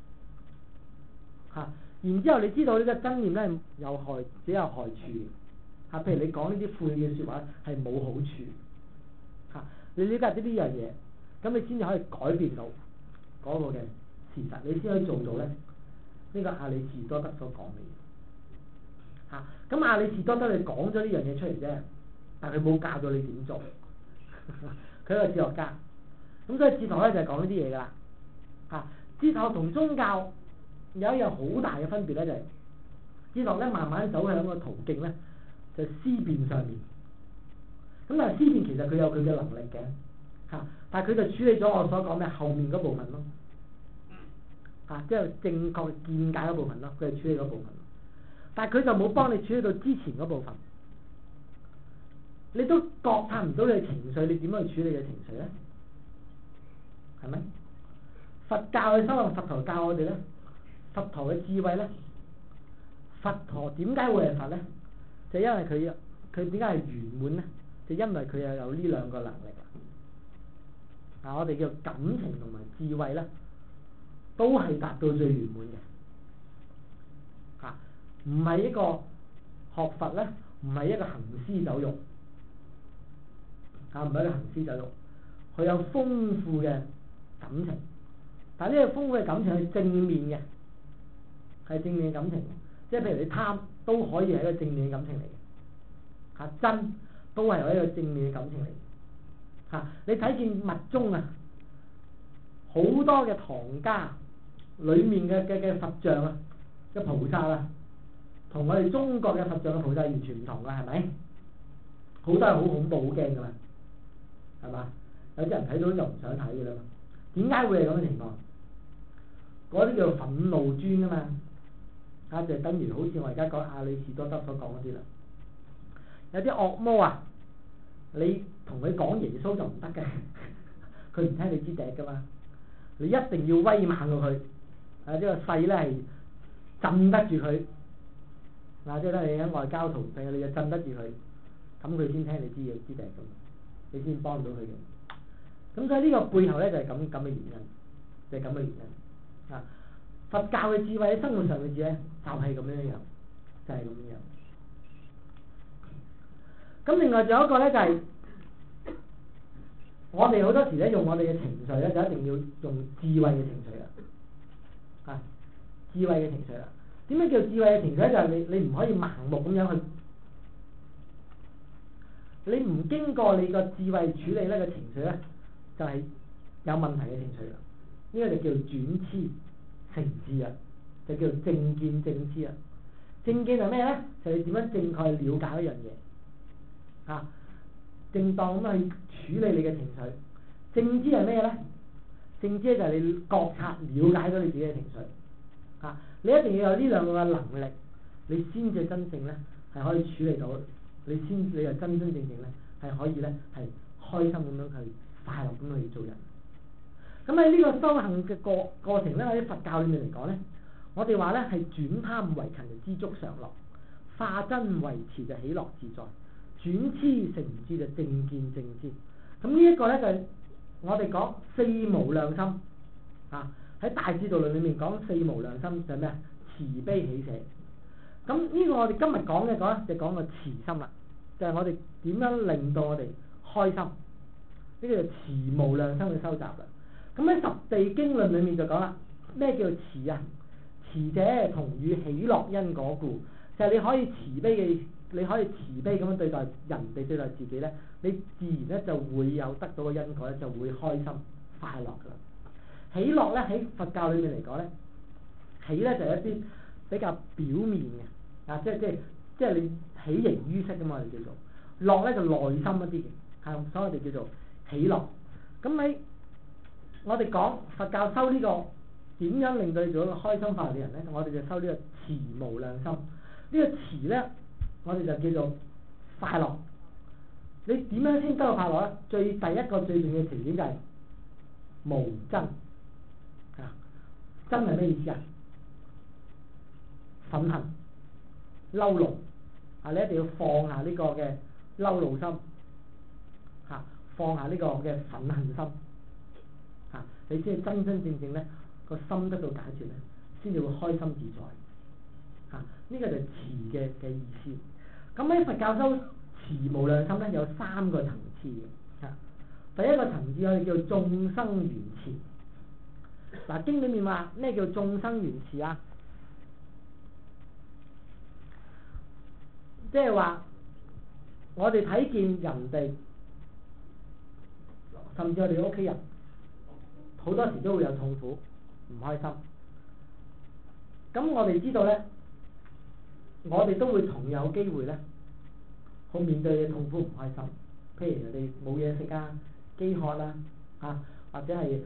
然之後你知道呢個真念咧有害，只有害處。譬如你講呢啲負面嘅説話係冇好處。你了解咗呢樣嘢，咁你先至可以改變到嗰個嘅事實，你先可以做到咧呢個阿里士多德所講嘅嘢。咁阿里士多德你講咗呢樣嘢出嚟啫，但係佢冇教咗你點做。佢係個哲學家，咁所以哲學咧就係講呢啲嘢㗎啦。哲學同宗教有一樣好大嘅分別咧，就係哲學咧慢慢走向個途徑咧，就係思辨上面。咁但係思辨其實佢有佢嘅能力嘅，但係佢就處理咗我所講嘅後面嗰部分咯，即係正確見解嗰部分咯，佢係處理嗰部分。但係佢就冇幫你處理到之前嗰部分，你都覺察唔到你嘅情緒，你點樣去處理嘅情緒咧？係咪？佛教嘅修行，佛陀教我哋咧。佛陀嘅智慧咧，佛陀點解會係佛咧？就因為佢點解係圓滿咧？就因為佢又有呢兩個能力。我哋叫感情同埋智慧咧，都係達到最圓滿嘅。唔係一個學佛咧，唔係一個行屍走肉。唔係一個行屍走肉，佢有豐富嘅感情，但係呢個豐富嘅感情係正面嘅。係正面嘅感情，即係譬如你貪都可以係一個正面嘅感情嚟嘅。真都係一個正面嘅感情嚟嘅。你睇見密宗好多嘅堂家裏面嘅佛像嘅菩薩同我哋中國嘅佛像嘅菩薩完全唔同㗎，係咪？好多係好恐怖、好驚㗎嘛，係嘛？有啲人睇到就唔想睇㗎啦嘛。點解會係咁嘅情況？嗰啲叫做憤怒尊啊嘛。就等於好似我而家講阿里士多德所講嗰啲啦，有啲惡魔你同佢講耶穌就唔得嘅，佢唔聽你支笛噶嘛，你一定要威猛過佢，呢個勢咧係鎮得住佢，即係你喺外交途上你就鎮得住佢，咁佢先聽你支笛咁，你先幫到佢嘅。咁所以呢個背後咧就係咁嘅原因，就係咁嘅原因。佛教嘅智慧喺生活上嘅智慧就係咁樣樣，就係咁樣樣。咁另外仲有一個咧就係、我哋好多時咧用我哋嘅情緒咧就一定要用智慧嘅情緒啦，智慧嘅情緒啦。點樣叫智慧嘅情緒咧？就係你唔可以盲目咁樣去，你唔經過你個智慧處理呢個情緒咧，就係有問題嘅情緒啦。呢個就叫轉痴成智啊，就叫正見正知啊。正見係咩咧？就係點樣正確去了解一樣嘢。 啊，正當咁去處理你嘅情緒。正知係咩咧？正知就係你覺察、了解到你自己嘅情緒。啊，你一定要有呢兩個嘅能力，你先至真正咧係可以處理到，你就真正咧係可以咧係開心咁樣去快樂咁去做人。咁喺呢個修行嘅過程咧，喺佛教裏面嚟講咧，我哋話咧係轉貪為勤就知足常樂，化真為慈就喜樂自在，轉痴成智就正見正知。咁呢一個咧就係我哋講四無量心啊，喺大智度論裏面講四無量心就係咩啊？慈悲喜捨。咁呢個我哋今日講嘅就講個慈心啦，就係我哋點樣令到我哋開心，呢個就慈無量心嘅收集啦。咁喺十地經論裏面就講啦，咩叫慈啊？慈者同與喜樂因果故，就係你可以慈悲咁樣對待人哋，對待自己咧，你自然咧就會有得到嘅因果咧，就會開心快樂噶啦。喜樂咧喺佛教裏面嚟講咧，喜咧就係一啲比較表面嘅啊，即係你喜形於色噶嘛，我哋叫做樂咧就內心一啲嘅，係所以我哋叫做喜樂。咁喺我哋講佛教修呢個點樣令到你做一個開心快樂嘅人咧，我哋就修呢個慈無量心。呢個慈咧，我哋就叫做快樂。你點樣先得到快樂咧？第一個最重要嘅條件就係無憎啊！憎係咩意思啊？憤恨、嬲怒啊！你一定要放下呢個嘅嬲怒心嚇，放下呢個嘅憤恨心嚇，你先係真正咧個心得到解決咧，先至會開心自在嚇。呢個就係慈嘅意思。咁喺佛教修慈無量心咧，有三個層次嘅嚇。第一個層次我哋叫眾生緣慈。嗱，經裏面話咩叫眾生緣慈啊？即係話我哋睇見人哋，甚至我哋屋企人，好多時都會有痛苦、唔開心。咁我哋知道咧，我哋都會同有機會咧，去面對嘅痛苦唔開心。譬如人哋冇嘢食啊、飢渴啦嚇，或者係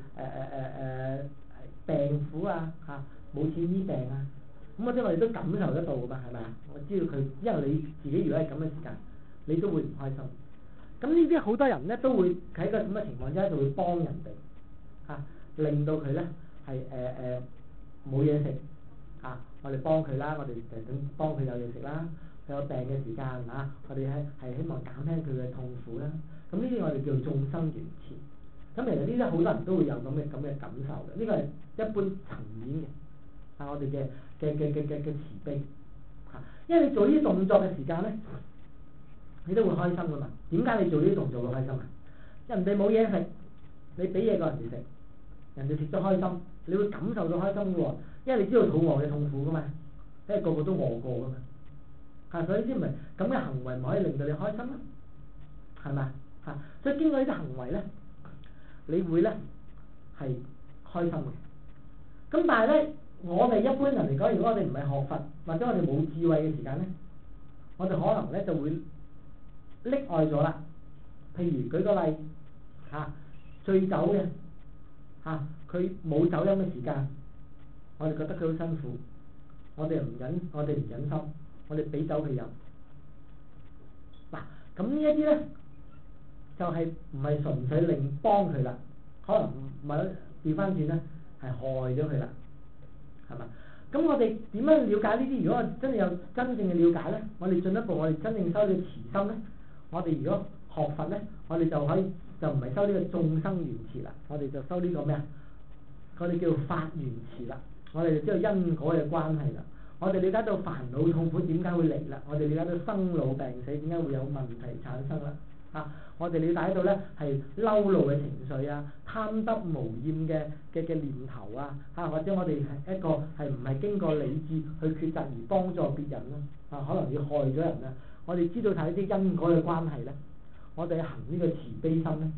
病苦啊嚇，冇錢醫病啊。咁我哋都感受得到噶嘛，係咪啊？我知道佢，因為你自己如果係咁嘅時間，你都會唔開心。咁呢啲好多人咧都會喺個咁嘅情況之下，就會幫人哋嚇，令到佢咧係冇嘢食嚇，我哋幫佢啦，我哋等幫佢有嘢食啦。佢有病嘅時間嚇，我哋係希望減輕佢嘅痛苦啦。咁呢啲我哋叫眾生緣慈。咁其實呢啲好多人都會有咁嘅感受嘅，呢個係一般層面嘅。我哋嘅慈悲嚇，因為你做呢啲動作嘅時間咧，你都會開心噶嘛。點解你做呢啲動作會開心啊？人哋冇嘢食，你俾嘢過人哋食，人哋食得開心，你會感受到開心嘅喎。因為你知道肚餓嘅痛苦噶嘛，因為個個都餓過噶嘛。所以先唔係咁嘅行為唔可以令到你開心啦，係咪嚇？所以經過呢啲行為咧，你會咧係開心嘅。咁但係咧，我哋一般人嚟講，如果我哋唔係學佛或者我哋冇智慧嘅時間咧，我哋可能咧就會溺愛咗啦。譬如舉個例嚇，醉酒嘅嚇，佢冇酒飲嘅時間，我哋覺得佢好辛苦，我哋唔忍心，我哋俾酒佢飲。嗱，咁呢一啲咧就係唔係純粹令幫佢啦，可能唔係調翻轉咧，係害咗佢啦，係嘛？咁我哋點樣了解呢啲？如果我真係有真正嘅了解咧，我哋進一步我哋真正修呢個慈心咧，我哋如果學佛咧，我哋就可以就唔係修呢個眾生緣慈啦，我哋就修呢個咩啊？我哋叫法緣慈啦，我哋就知道因果嘅關係啦。我哋了解到煩惱痛苦點解會嚟啦，我哋了解到生老病死點解會有問題產生啦。我哋了解到咧係嬲怒嘅情緒啊，貪得無厭嘅念頭啊，或者我哋係一個係唔係經過理智去抉擇而幫助別人啦，可能要害咗人啊。我哋知道睇啲因果嘅關係咧，我哋行呢個慈悲心咧，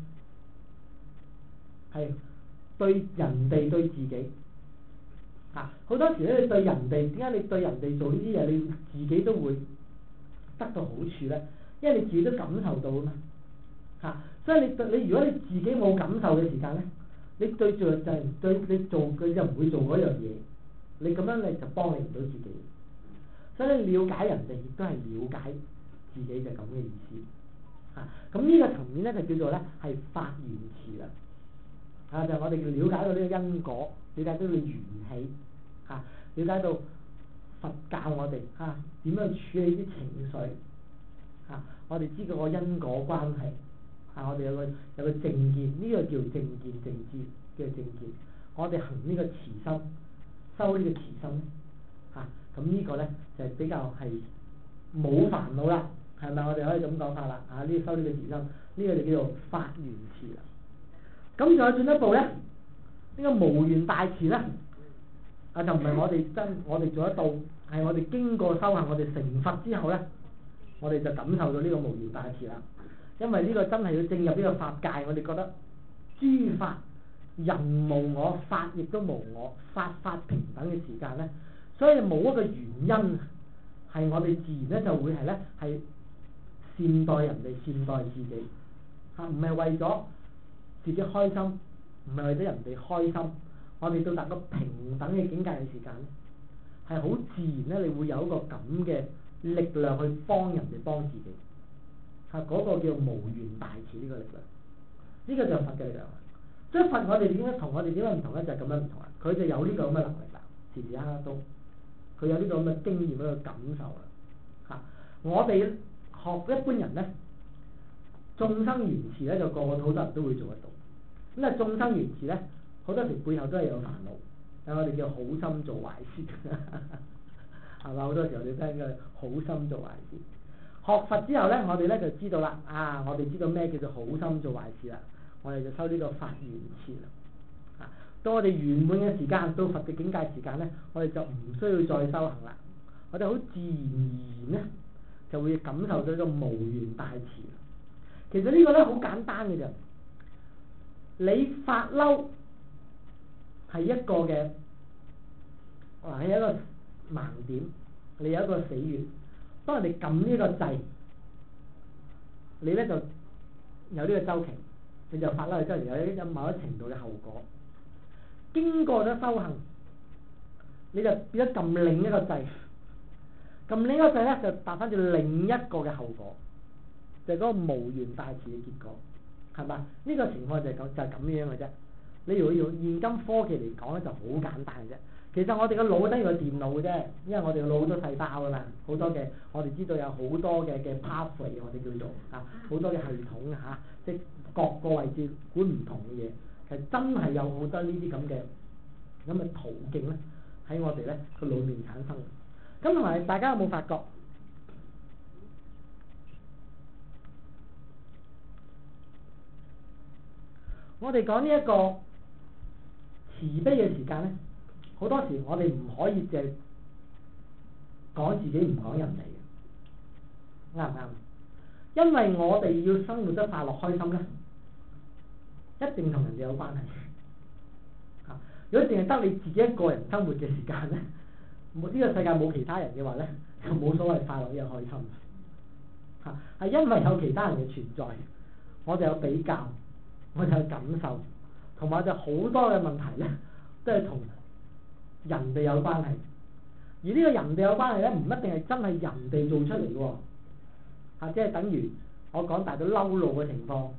係對人哋對自己。好多時咧，你對人哋點解你對人哋做呢啲嘢，你自己都會得到好處咧？ 因為你自己都感受到啊嘛，所以你如果你自己冇感受嘅時間咧，你對住就係對你做佢就唔會做嗰樣嘢，你咁樣你就幫你唔到自己，所以你了解人哋亦都係了解自己就咁嘅意思。咁呢個層面咧就叫做咧係發緣詞啦，就係我哋要了解到呢個因果，了解到個緣起，了解到佛教我哋點樣處理啲情緒，我哋知道個因果關係，我哋有個正見，呢個叫正見正知嘅正見，我哋行呢個慈心，修呢個慈心，咁呢個咧就係比較係冇煩惱啦。係咪我哋可以咁講法啦？呢個修呢個慈心，呢個就叫做發緣詞啦。咁仲有進一步咧，呢個無緣大慈咧，就唔係我哋做得到，係我哋經過修行，我哋成佛之後咧，我哋就感受到呢個無緣大慈啦。因為呢個真係要正入呢個法界，我哋覺得諸法人無我，法亦都無我，法平等嘅時間咧，所以冇一個原因係我哋自然咧就會係咧係善待人哋，善待自己，唔係為咗自己開心，唔係為咗人哋開心，我哋到達個平等嘅境界嘅時間咧，係好自然咧，你會有一個咁嘅力量去幫人哋幫自己，嗰個叫無緣大慈呢個力量，呢個就係佛嘅力量。所以佛我哋點解同我哋點解唔同咧？就係咁樣唔同啦，佢就有呢個咁嘅能力啦，時時刻刻都，佢有呢個咁嘅經驗，嗰個感受啦，我哋學一般人咧，眾生緣慈咧就個好多人都會做得到。咁啊眾生緣慈咧，好多時背後都係有煩惱，但我哋叫好心做壞事，係嘛？好多時候你聽嘅好心做壞事。學佛之後咧，我哋咧就知道啦，我哋知道咩叫做好心做壞事啦，我哋就收呢個發緣慈啦。到我哋圓滿嘅時間，到佛嘅境界時間咧，我哋就唔需要再修行啦，我哋好自然而然咧，就會感受到呢個無緣大慈。其實呢個咧好簡單嘅啫，你發嬲係一個嘅，係一個盲點，你有一個死穴。當人哋撳呢個掣，你咧就有呢個周期，你就發嬲，之後有某一程度嘅後果。經過咗修行，你就變咗撳另一個掣，撳另一個掣咧就達翻住另一個嘅後果，就係嗰個無緣大慈嘅結果，係嘛？呢個情況就係咁樣嘅啫。你如果用現今科技嚟講咧，就好簡單嘅啫。其實我哋個腦等於個電腦嘅啫，因為我哋個腦好多細胞噶嘛，好多嘅我哋知道有好多嘅 pathway， 我哋叫做好多嘅系統即係各個位置管唔同嘅嘢，其實真係有好多呢啲咁嘅途徑咧，喺我哋咧個腦面產生。咁同埋大家有冇發覺？我哋講呢一個慈悲嘅時間咧，好多時我哋唔可以淨係講自己唔講人哋嘅，啱唔啱？因為我哋要生活得快樂開心咧，一定同人哋有關係。如果淨係得你自己一個人生活嘅時間咧，呢個世界冇其他人嘅話咧，就冇所謂快樂又開心。係因為有其他人嘅存在，我哋有比較，我哋有感受，同埋就好多嘅問題咧，都係同人哋有關係。而呢個人哋有關係咧，唔一定係真係人哋做出嚟嘅喎，即係等於我講大到嬲怒嘅情況，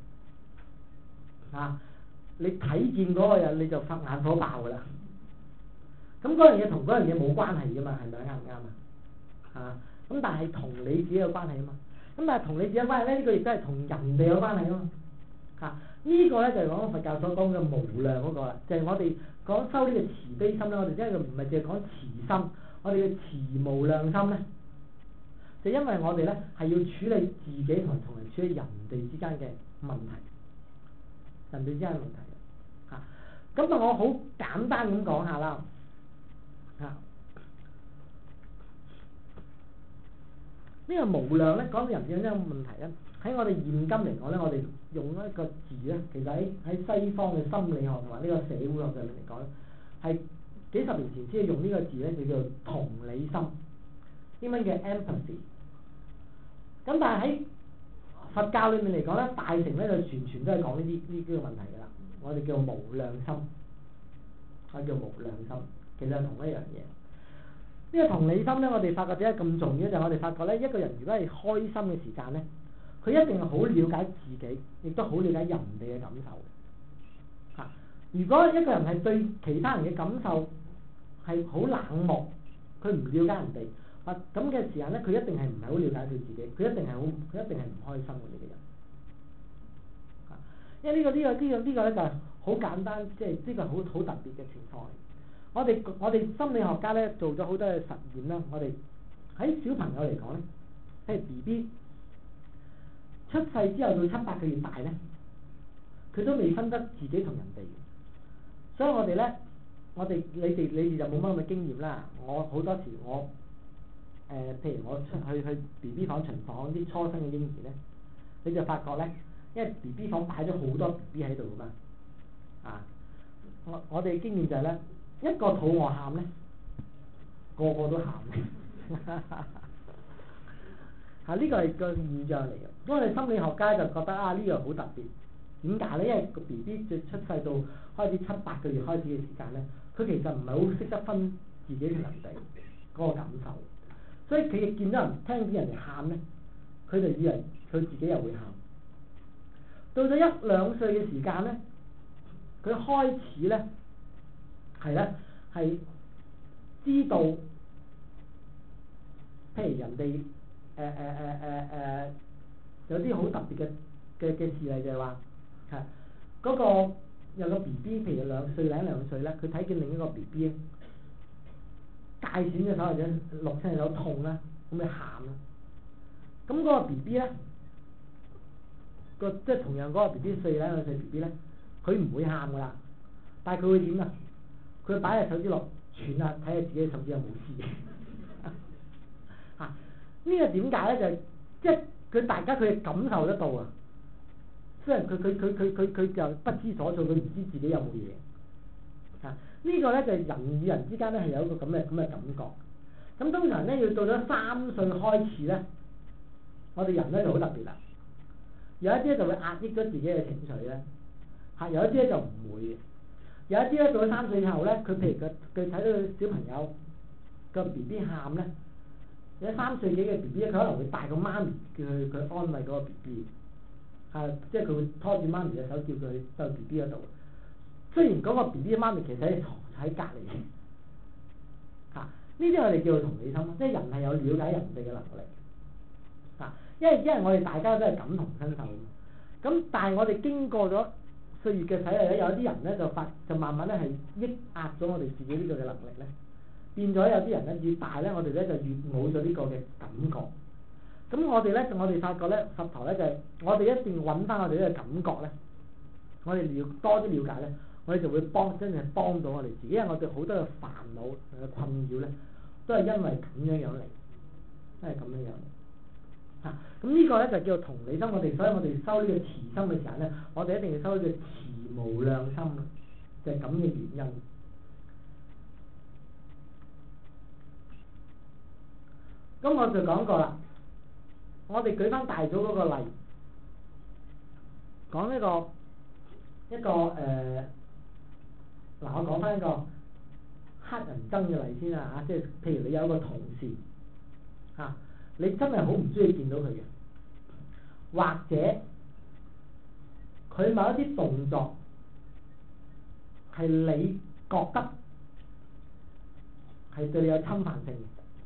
你睇見嗰個人你就發眼火爆噶啦，咁嗰樣嘢同嗰樣嘢冇關係噶嘛，係咪啱唔啱啊？咁但係同你自己有關係啊嘛，咁但係同你自己有關係咧，呢個亦都係同人哋有關係啊嘛。呢個咧就係講佛教所講嘅無量嗰個啦，就係我哋講修呢個慈悲心咧，我哋真係唔係淨係講慈心，我哋嘅慈無量心咧，就因為我哋咧係要處理自己同人處理人哋之間嘅問題，人哋之間嘅問題。咁我好簡單咁講下啦，呢個無量咧講到人哋有咩問題咧？喺我哋現今嚟講咧，我哋用一個字咧，其實喺西方嘅心理學同埋呢個社會學上面嚟講咧，係幾十年前先用呢個字咧，就叫做同理心，英文嘅 empathy。咁但係喺佛教裏面嚟講咧，大乘咧就全都係講呢個問題㗎啦。我哋叫無量心，我叫無量心，其實係同一樣嘢。呢個同理心咧，我哋發覺點解咁重要？就係我哋發覺咧，一個人如果係開心嘅時間咧，佢一定係好了解自己，亦都好了解人哋嘅感受。嚇！如果一個人係對其他人嘅感受係好冷漠，佢唔了解人哋，咁嘅時間咧，佢一定係唔係好了解佢自己，佢一定係唔開心嘅呢個人。嚇！因為呢個咧就係好簡單，即係呢個好特別嘅情況。我哋心理學家咧做咗好多嘅實驗啦。我哋喺小朋友嚟講咧，譬如 BB 出世之後到7-8個月大咧，佢都未分得自己同人哋。所以我哋咧，你哋就冇乜咁嘅經驗啦。我好多時譬如我出去 BB 房巡訪啲初生嘅嬰兒咧，你就發覺咧，因為 BB 房擺咗好多 BB 喺度㗎嘛，我哋經驗就係咧，一個肚餓喊咧，個個都喊嘅。呢個係個現象嚟嘅。咁我哋心理學家就覺得呢個好特別。點解咧？因為個 BB 出世到開始7-8個月開始嘅時間咧，佢其實唔係好識得分自己同人哋嗰個感受，所以佢亦見到聽見人哋喊咧，佢就以為佢自己又會喊。到咗1-2歲嘅時間咧，佢開始咧係知道，譬如人哋有啲好特別嘅事例，就係話嗰個有個 BB， 譬如2歲咧，佢睇見另一個 BB 咧介損隻手或者落親隻手痛啦，咁咪喊啦。咁嗰個 BB 咧，即係同樣嗰個 BB 2歲2歲 BB 咧，佢唔會喊噶啦，但係佢會點啊？佢擺隻手指落喘下，睇下自己嘅手指有冇事。呢個點解咧？就係即係佢大家佢感受得到啊。雖然佢就不知所措，佢唔知自己有冇嘢。呢個咧就係人與人之間咧係有一個咁嘅感覺。咁通常咧要到咗3歲開始咧，我哋人咧就好特別啦。有一啲就會壓抑咗自己嘅情緒咧，有一啲咧就唔會嘅。有一啲咧到咗3歲以後咧，佢譬如佢睇到小朋友個 BB 喊咧，有3歲幾嘅 BB 咧，佢可能會帶個媽咪叫佢安慰嗰個 BB。即係佢會拖住媽咪嘅手，叫佢到 BB 嗰度。雖然嗰個 BB 媽咪其實喺隔離嘅。呢啲我哋叫做同理心，即係人係有了解人哋嘅能力。因為我哋大家都係感同身受。咁但係我哋經過咗歲月嘅洗禮咧，有啲人咧就慢慢咧係抑壓咗我哋自己呢個嘅能力咧，變咗有啲人咧越大咧，我哋咧就越冇咗呢個嘅感覺。咁我哋發覺咧，佛陀咧就係我哋一定要揾翻我哋呢個感覺咧，我哋多啲了解咧，我哋就會真係幫到我哋自己，因為我哋好多嘅煩惱嘅困擾咧，都係因為咁樣嚟，都係咁樣嚟。咁呢個咧就叫做同理心。所以我哋修呢個慈心嘅時候咧，我哋一定要修呢個慈無量心，就係咁嘅原因。咁我就講過啦。我哋舉翻大祖嗰個例，講我講翻一個乞人憎嘅例先啦。即係譬如你有一個同事你真係好唔中意見到佢嘅，或者佢某一啲動作係你覺得係對你有侵犯性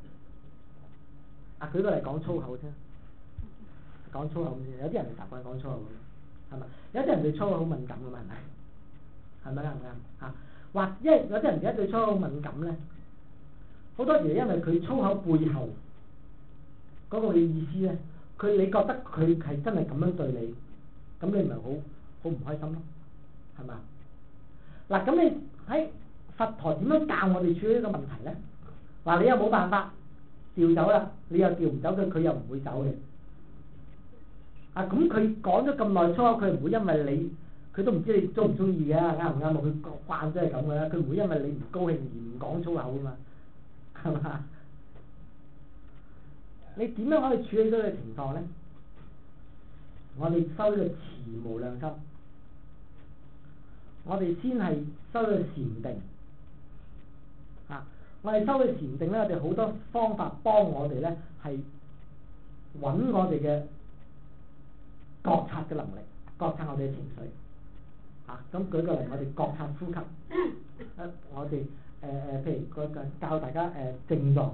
嘅。舉個例講粗口啫。講粗口先，有啲人習慣講粗口，係咪？有啲人對粗口好敏感㗎嘛，係咪？啱唔啱？或因為有啲人而家對粗口好敏感咧，好多時因為佢粗口背後嗰個嘅意思咧，你覺得佢係真係咁樣對你，咁你咪好唔開心咯，係嘛？嗱，咁你喺佛陀點樣教我哋處理呢個問題咧？話你又冇辦法調走啦，你又調唔走佢，佢又唔會走嘅。咁佢講咗咁耐粗口，佢唔會因為你，佢都唔知你中唔中意嘅，啱唔啱？佢慣咗係咁嘅啦，佢唔會因為你唔高興而唔講粗口噶嘛，係嘛？你點樣可以處理到嘅情況咧？ 我哋修呢個慈無量心，我哋先係修呢個禪定。我哋修嘅禪定咧，我哋好多方法幫我哋咧係揾我哋嘅覺察嘅能力，覺察我哋嘅情緒。咁舉個例，我哋覺察呼吸。我哋譬如教大家靜坐。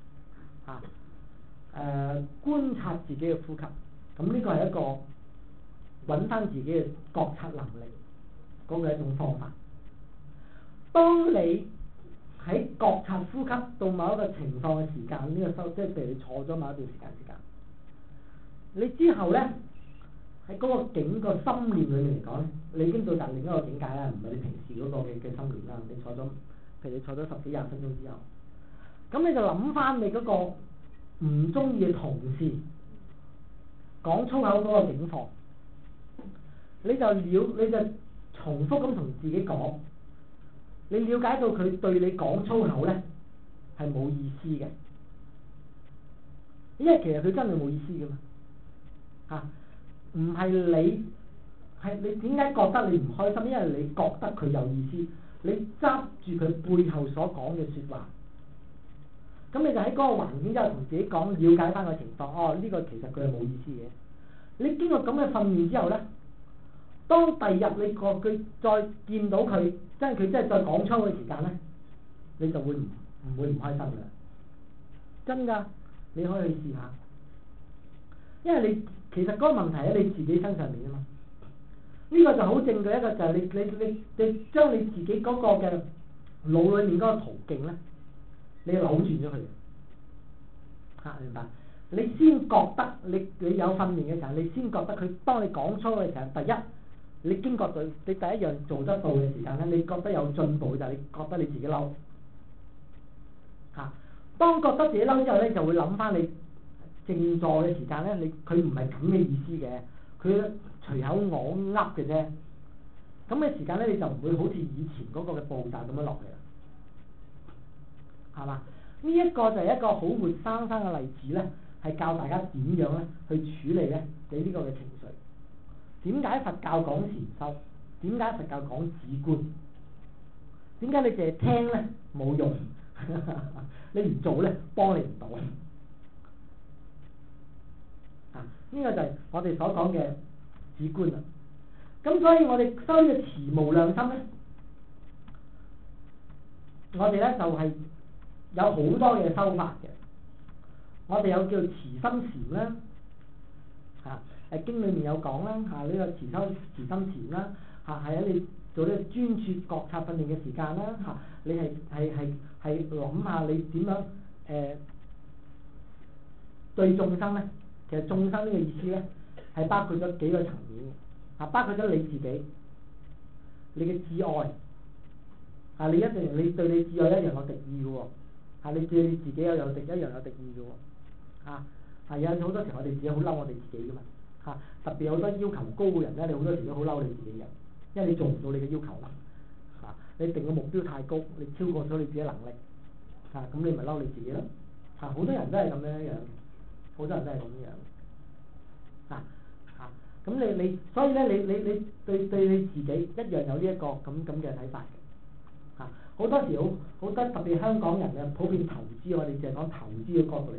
觀察自己嘅呼吸。咁呢個係一個揾翻自己嘅覺察能力嗰個一種方法。當你喺覺察呼吸到某一個情況嘅時間，呢個即係譬如你坐咗某一段時間，你之後咧喺嗰個境個心念裏面嚟講咧，你已經到達另一個境界啦，唔係你平時嗰個嘅心念啦。你坐咗，譬如你坐咗10幾20分鐘之後，咁你就諗翻你嗰個唔中意嘅同事講粗口嗰個境況，你就重複咁同自己講。你了解到佢對你講粗口咧係冇意思嘅，因為其實佢真係冇意思噶嘛，唔係你點解覺得你唔開心？因為你覺得佢有意思，你執住佢背後所講嘅説話，咁你就喺嗰個環境之後同自己講，了解翻個情況。呢個其實佢係冇意思嘅。你經過咁嘅訓練之後咧，當第二日你佢再見到佢，佢真係再講粗嘅時間咧，你就會唔會唔開心㗎？真㗎，你可以去試下。因為你其實嗰個問題喺你自己身上面啊嘛。呢個就好證據一個就係你將你自己嗰個嘅腦裏面嗰個途徑咧，你扭轉咗佢。明白？你先覺得你有訓練嘅時候，你先覺得佢當你講粗嘅時候，第一你經覺到你第一樣做得到嘅時間咧，你覺得有進步就係你覺得你自己嬲。當覺得自己嬲之後咧，就會諗翻你靜坐嘅時間咧，佢唔係咁嘅意思嘅，佢隨口我噏嘅啫。咁嘅時間咧，你就唔會好似以前嗰個嘅步驟咁樣落去啦，係嘛？呢一個就係一個好活生生嘅例子咧，係教大家點樣咧去處理咧你呢個嘅情緒。點解佛教講禪修？點解佛教講止觀？點解你淨係聽咧冇用？你唔做咧幫你唔到。呢個就係我哋所講嘅止觀啦。咁所以我哋修呢個慈無量心咧，我哋咧就係有好多嘅修法嘅。我哋有叫慈心禪啦，經裏面有講啦，呢個慈心禪啦，係喺你做呢個專注覺察訓練嘅時間啦，你係諗下你點樣對眾生咧。其實眾生呢個意思咧係包括咗幾個層面嘅，包括咗你自己，你嘅摯愛，你對你摯愛一樣有敵意嘅喎，你對你自己有敵一樣有敵意嘅喎，有好多時我哋自己好嬲我哋自己噶嘛，特別好多要求高嘅人咧，你好多時都好嬲你自己嘅，因為你做唔到你嘅要求啦，你定嘅目標太高，你超過咗你自己能力，咁你咪嬲你自己咯，好多人都係咁樣樣。好多人都係咁樣，咁你所以咧，你對你自己一樣有呢一個咁嘅睇法嘅，好多時好多特別香港人嘅普遍投資，我哋淨係講投資嘅角度嚟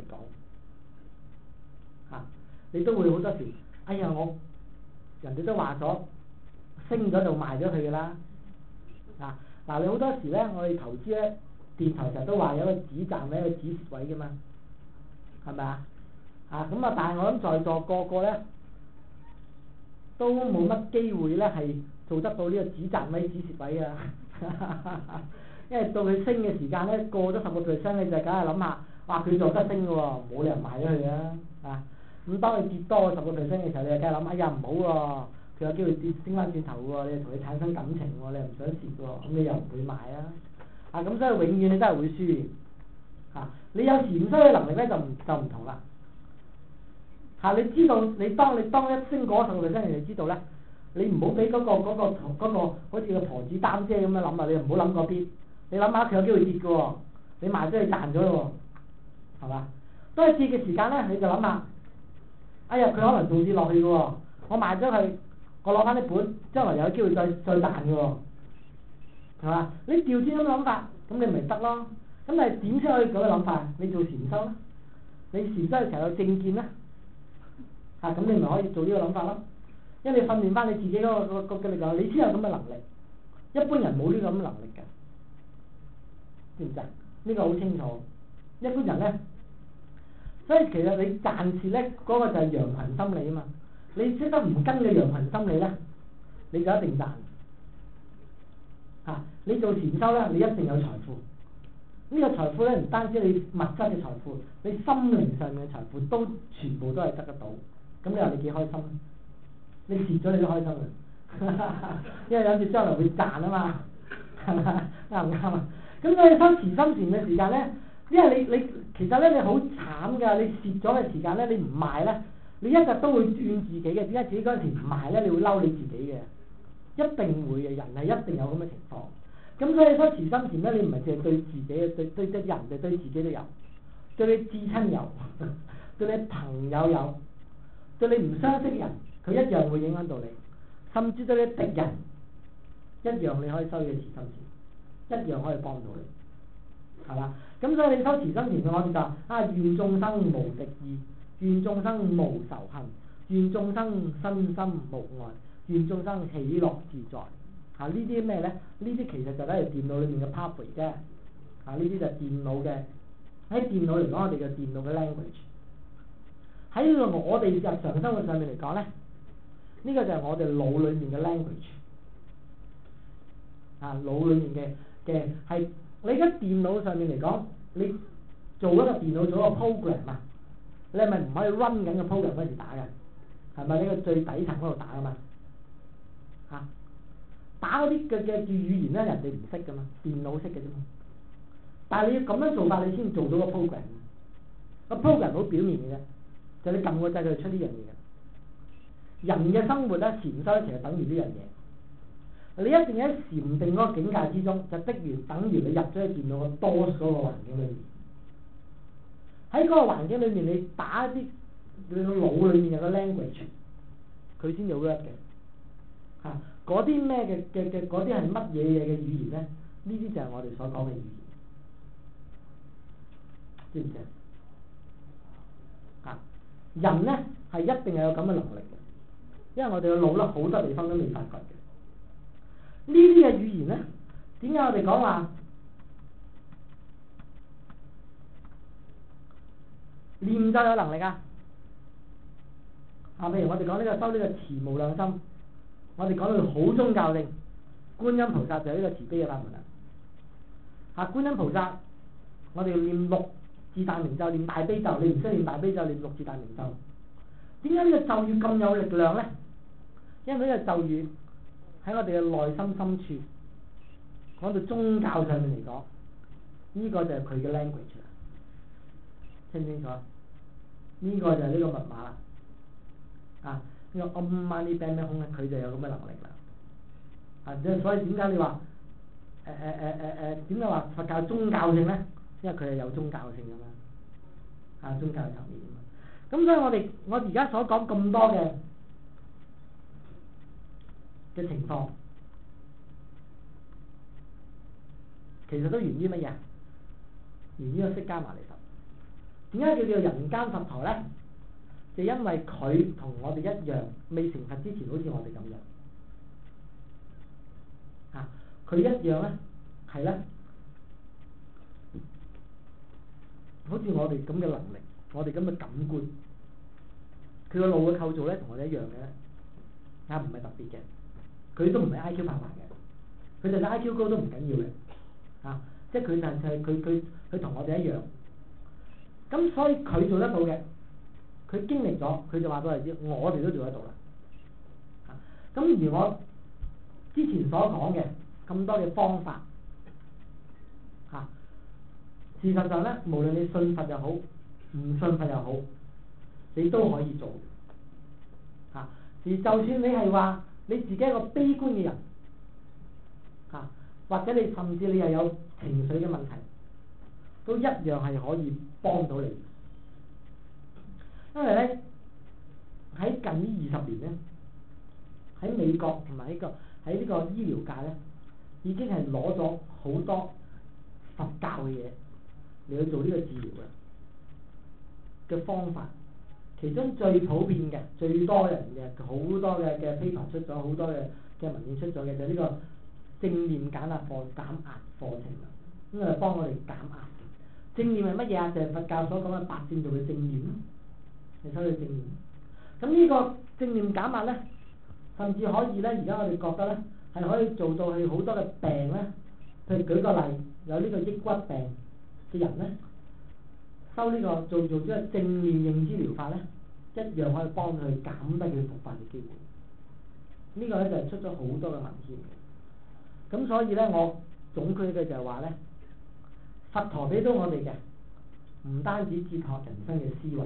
講，你都會好多時，哎呀人哋都話咗升咗就賣咗佢㗎啦，你好多時咧，我哋投資咧，電台成日都話有個止賺位、一個止蝕位㗎嘛，係咪啊？但係我諗在座個個咧都冇乜機會咧係做得到呢個止賺位、止蝕位啊！因為到佢升嘅時間咧，過咗10%，你就梗係諗下，哇佢做得升嘅喎，冇理由賣咗佢啊！咁當佢跌多10%嘅時候，你就梗係諗，哎呀唔好喎，佢有機會跌升翻轉頭喎，你同佢產生感情喎，你又唔想蝕喎，咁你又唔會買啊！咁所以永遠你都係會輸你有禪修嘅能力咧就唔同啦。你知道你當一升過10%，你就知道咧，你唔好俾嗰個好似個婆子擔遮咁樣諗啊！你唔好諗嗰邊，你諗下佢有機會跌嘅喎，你賣咗佢賺咗咯喎，係嘛？當佢跌嘅時間咧，你就諗下，哎呀佢可能仲跌落去嘅喎， 我賣咗佢，我攞翻啲本，將來有機會再賺嘅喎，係嘛？你調轉咁諗法，咁你咪得咯。咁你點先可以咁嘅諗法？你做禪修啦，你禪修嘅時候有正見啦，咁你咪可以做呢個諗法咯。因為你訓練翻你自己嗰個嘅力量，你先有咁嘅能力。一般人冇呢個咁嘅能力嘅，知唔知啊？呢個好清楚。一般人咧，所以其實你賺錢咧，嗰個就係羊群心理啊嘛。你識得唔跟嘅羊群心理咧，你就一定賺。你做禪修咧，你一定有財富。呢個財富咧，唔單止你物質嘅財富，你心靈上面嘅財富都全部都係得到。咁你話你幾開心？你蝕咗你都開心嘅，因為諗住將來會賺啊嘛，係咪？啱唔啱啊？咁所以收慈心禪嘅時間咧，因為你其實咧你好慘㗎，你蝕咗嘅時間咧，你唔賣咧，你一日都會怨自己嘅。點解自己嗰陣時唔賣咧？你會嬲你自己嘅，一定會嘅。人係一定有咁嘅情況。咁所以收慈心禪咧，你唔係淨係對自己嘅，對人哋對自己都有，對你至親有，對你朋友有，對你唔相識嘅人，佢一樣會影響到你，甚至對你敵人一樣，你可以收嘅慈心禪，一樣可以幫到你，係嘛？咁所以你收慈心禪嘅我哋就願眾生無敵意，願眾生無仇恨，願眾生身心無礙，願眾生喜樂自在。呢啲咩咧？呢啲其實就係電腦裏面嘅 pathway 啫。呢啲就係電腦嘅，喺電腦嚟講，我哋嘅電腦嘅 language。喺我哋日常生活上面嚟講咧，呢個就係我哋腦裏面嘅 language。腦裏面嘅係你而家電腦上面嚟講，你做一個電腦做一個 program 啊，你係咪唔可以 run 緊個 program 嗰時打嘅？係咪呢個最底層嗰度打㗎嘛？打嗰啲嘅語言咧，人哋唔識㗎嘛，電腦識嘅啫嘛。但係你要咁樣做法，你先做到個 program。個 program 好表面嘅啫，就係你撳個掣佢出呢樣嘢嘅。人嘅生活咧，禪修其實等於呢樣嘢。你一定喺禪定嗰個境界之中，就等於你入咗去電腦個 DOS 嗰個環境裏面。喺嗰個環境裏面，你打一啲你個腦裏面有個 language，佢先有 work 嘅。嗰啲咩嘅嗰啲係乜嘢嘢嘅語言咧？呢啲就係我哋所講嘅語言，知唔知啊？人咧係一定係有咁嘅能力嘅，因為我哋嘅腦咧好多地方都未發掘嘅。呢啲嘅語言咧，點解我哋講話念就有能力啊？譬如我哋講呢個收呢個慈無量心。我哋講到好宗教性，觀音菩薩就係呢個慈悲嘅法門啦。觀音菩薩，我哋要念六字大明咒，念大悲咒，你唔識念大悲咒，念六字大明咒。點解呢個咒語咁有力量咧？因為呢個咒語喺我哋嘅內心深處，講到宗教上面嚟講，呢個就係佢嘅 language 啦。清唔清楚？呢個就係呢個密碼啦。呢個 Om Mani Padme Hum咧，佢就有咁嘅能力啦。所以點解你話點解話佛教宗教性咧？因為佢係有宗教性噶嘛，宗教層面啊嘛。咁所以我而家所講咁多嘅情況，其實都源於乜嘢？源於個釋迦牟尼佛。點解叫做人間佛陀咧？就因為佢同我哋一樣，未成佛之前好似我哋咁樣，佢一樣咧，係咧，好似我哋咁嘅能力，我哋咁嘅感官，佢個腦嘅構造咧同我哋一樣嘅，唔係特別嘅，佢都唔係 IQ 800嘅，佢就算 IQ 高都唔緊要嘅，即係佢就係佢同我哋一樣，咁所以佢做得到嘅。佢經歷咗，佢就話俾我哋知，我哋都做得到啦。咁而我之前所講嘅咁多嘅方法，事實上咧，無論你信佛又好，唔信佛又好，你都可以做。而就算你係話你自己係一個悲觀嘅人，或者你甚至你又有情緒嘅問題，都一樣係可以幫到你。因為咧喺近呢20年咧， 喺美國同埋喺呢個醫療界咧，已經係攞咗好多佛教嘅嘢嚟去做呢個治療嘅方法。其中最普遍嘅、最多人嘅、好多嘅paper出咗，好多嘅文獻出咗嘅就係呢個正念減壓課程啦。咁啊幫我哋減壓。正念係乜嘢啊？就係佛教所講嘅八正道嘅正念咯。你收佢正念。咁呢個正念減壓咧，甚至可以咧，而家我哋覺得咧係可以做到係好多嘅病咧。譬如舉個例，有呢個抑鬱病嘅人咧，收呢個做呢個正念認知療法咧，一樣可以幫佢減低佢復發嘅機會。呢個咧就係出咗好多嘅文獻。咁所以咧，我總結嘅就係話咧，佛陀俾到我哋嘅唔單止哲學人生嘅思維，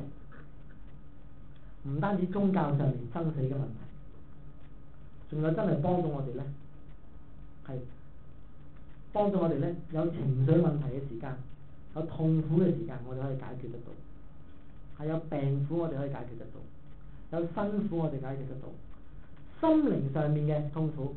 唔單止宗教上面生死嘅問題，仲有真係幫到我哋咧，係幫到我哋咧有情緒問題嘅時間，有痛苦嘅時間，我哋可以解決得到；係有病苦，我哋可以解決得到；有辛苦，我哋解決得到；心靈上面嘅痛苦，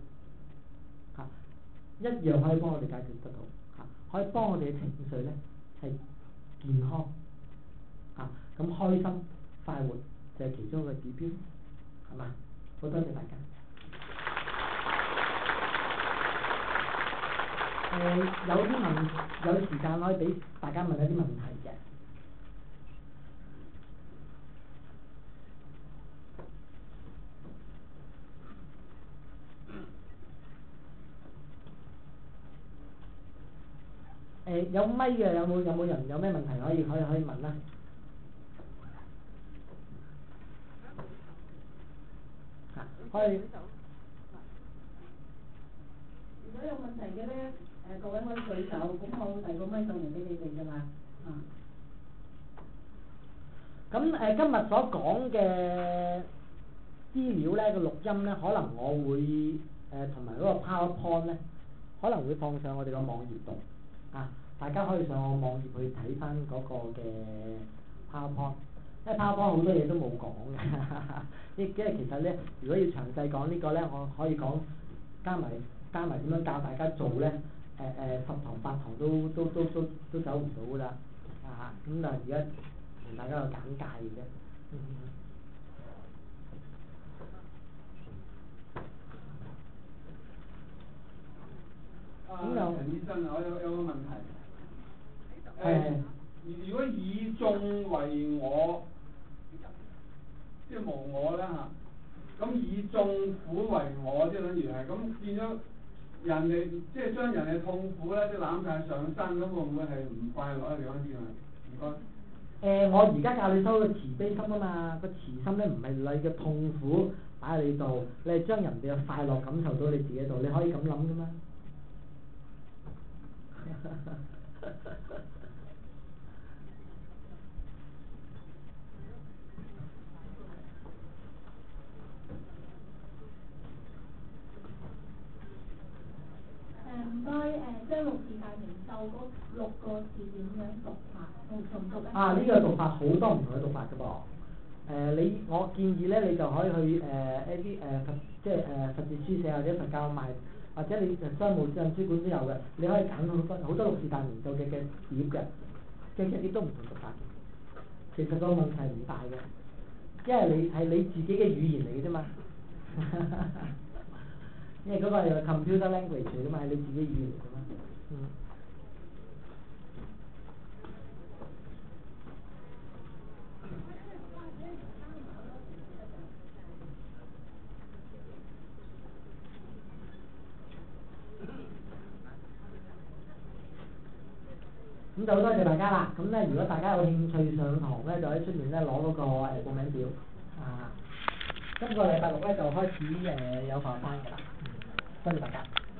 一樣可以幫我哋解決得到。可以幫我哋嘅情緒咧係健康，咁開心快活就係其中一個指標，係嘛？好多謝大家。有時間可以俾大家問一啲問題嘅。有咪嘅有冇人有咩問題可以問啦？可以。 如果有問題嘅咧，各位可以舉手，咁我會遞個咪上嚟俾你哋㗎啦。 咁今日所講嘅資料咧，個錄音咧，可能我會同埋嗰個 PowerPoint 咧，可能會放上我哋個網頁度大家可以上我網頁去睇翻嗰個嘅 PowerPoint，因為 PowerPoint 好多嘢都冇講嘅，因為其實咧，如果要詳細講呢個咧，我可以講加埋點樣教大家做咧，十堂八堂都走唔到㗎啦，咁但係而家同大家個簡介嘅啫。 陳醫生，我有個問題。如果以眾為我，即係無我啦嚇，咁以眾苦為我，即係等於係咁變咗人哋，即係將人哋痛苦咧，即係攬晒上身，咁會唔會係唔快樂咧？你講先啊，唔該。 我而家教你修個慈悲心啊嘛，個慈心咧唔係你嘅痛苦擺喺你度，你係將人哋嘅快樂感受到你自己度，你可以咁諗噶嘛。 唔該，將六字大明咒嗰6個字點樣讀法？重讀咧？ 呢個讀法好多唔同嘅讀法㗎噃。我建議咧，你就可以去一啲佛字書寫或者佛教賣，或者你商務印書館都有嘅，你可以揀好多六字大明咒嘅碟嘅，嘅碟都唔同讀法嘅。其實個問題唔大嘅，因為你係你自己嘅語言嚟嘅啫嘛。因為嗰個係 computer language 嚟㗎嘛，係你自己語言嚟㗎嘛。咁就好多謝大家啦。咁咧，如果大家有興趣上堂咧，就喺出面咧攞嗰個報名表。今個禮拜6咧就開始有課班㗎啦。多謝大家。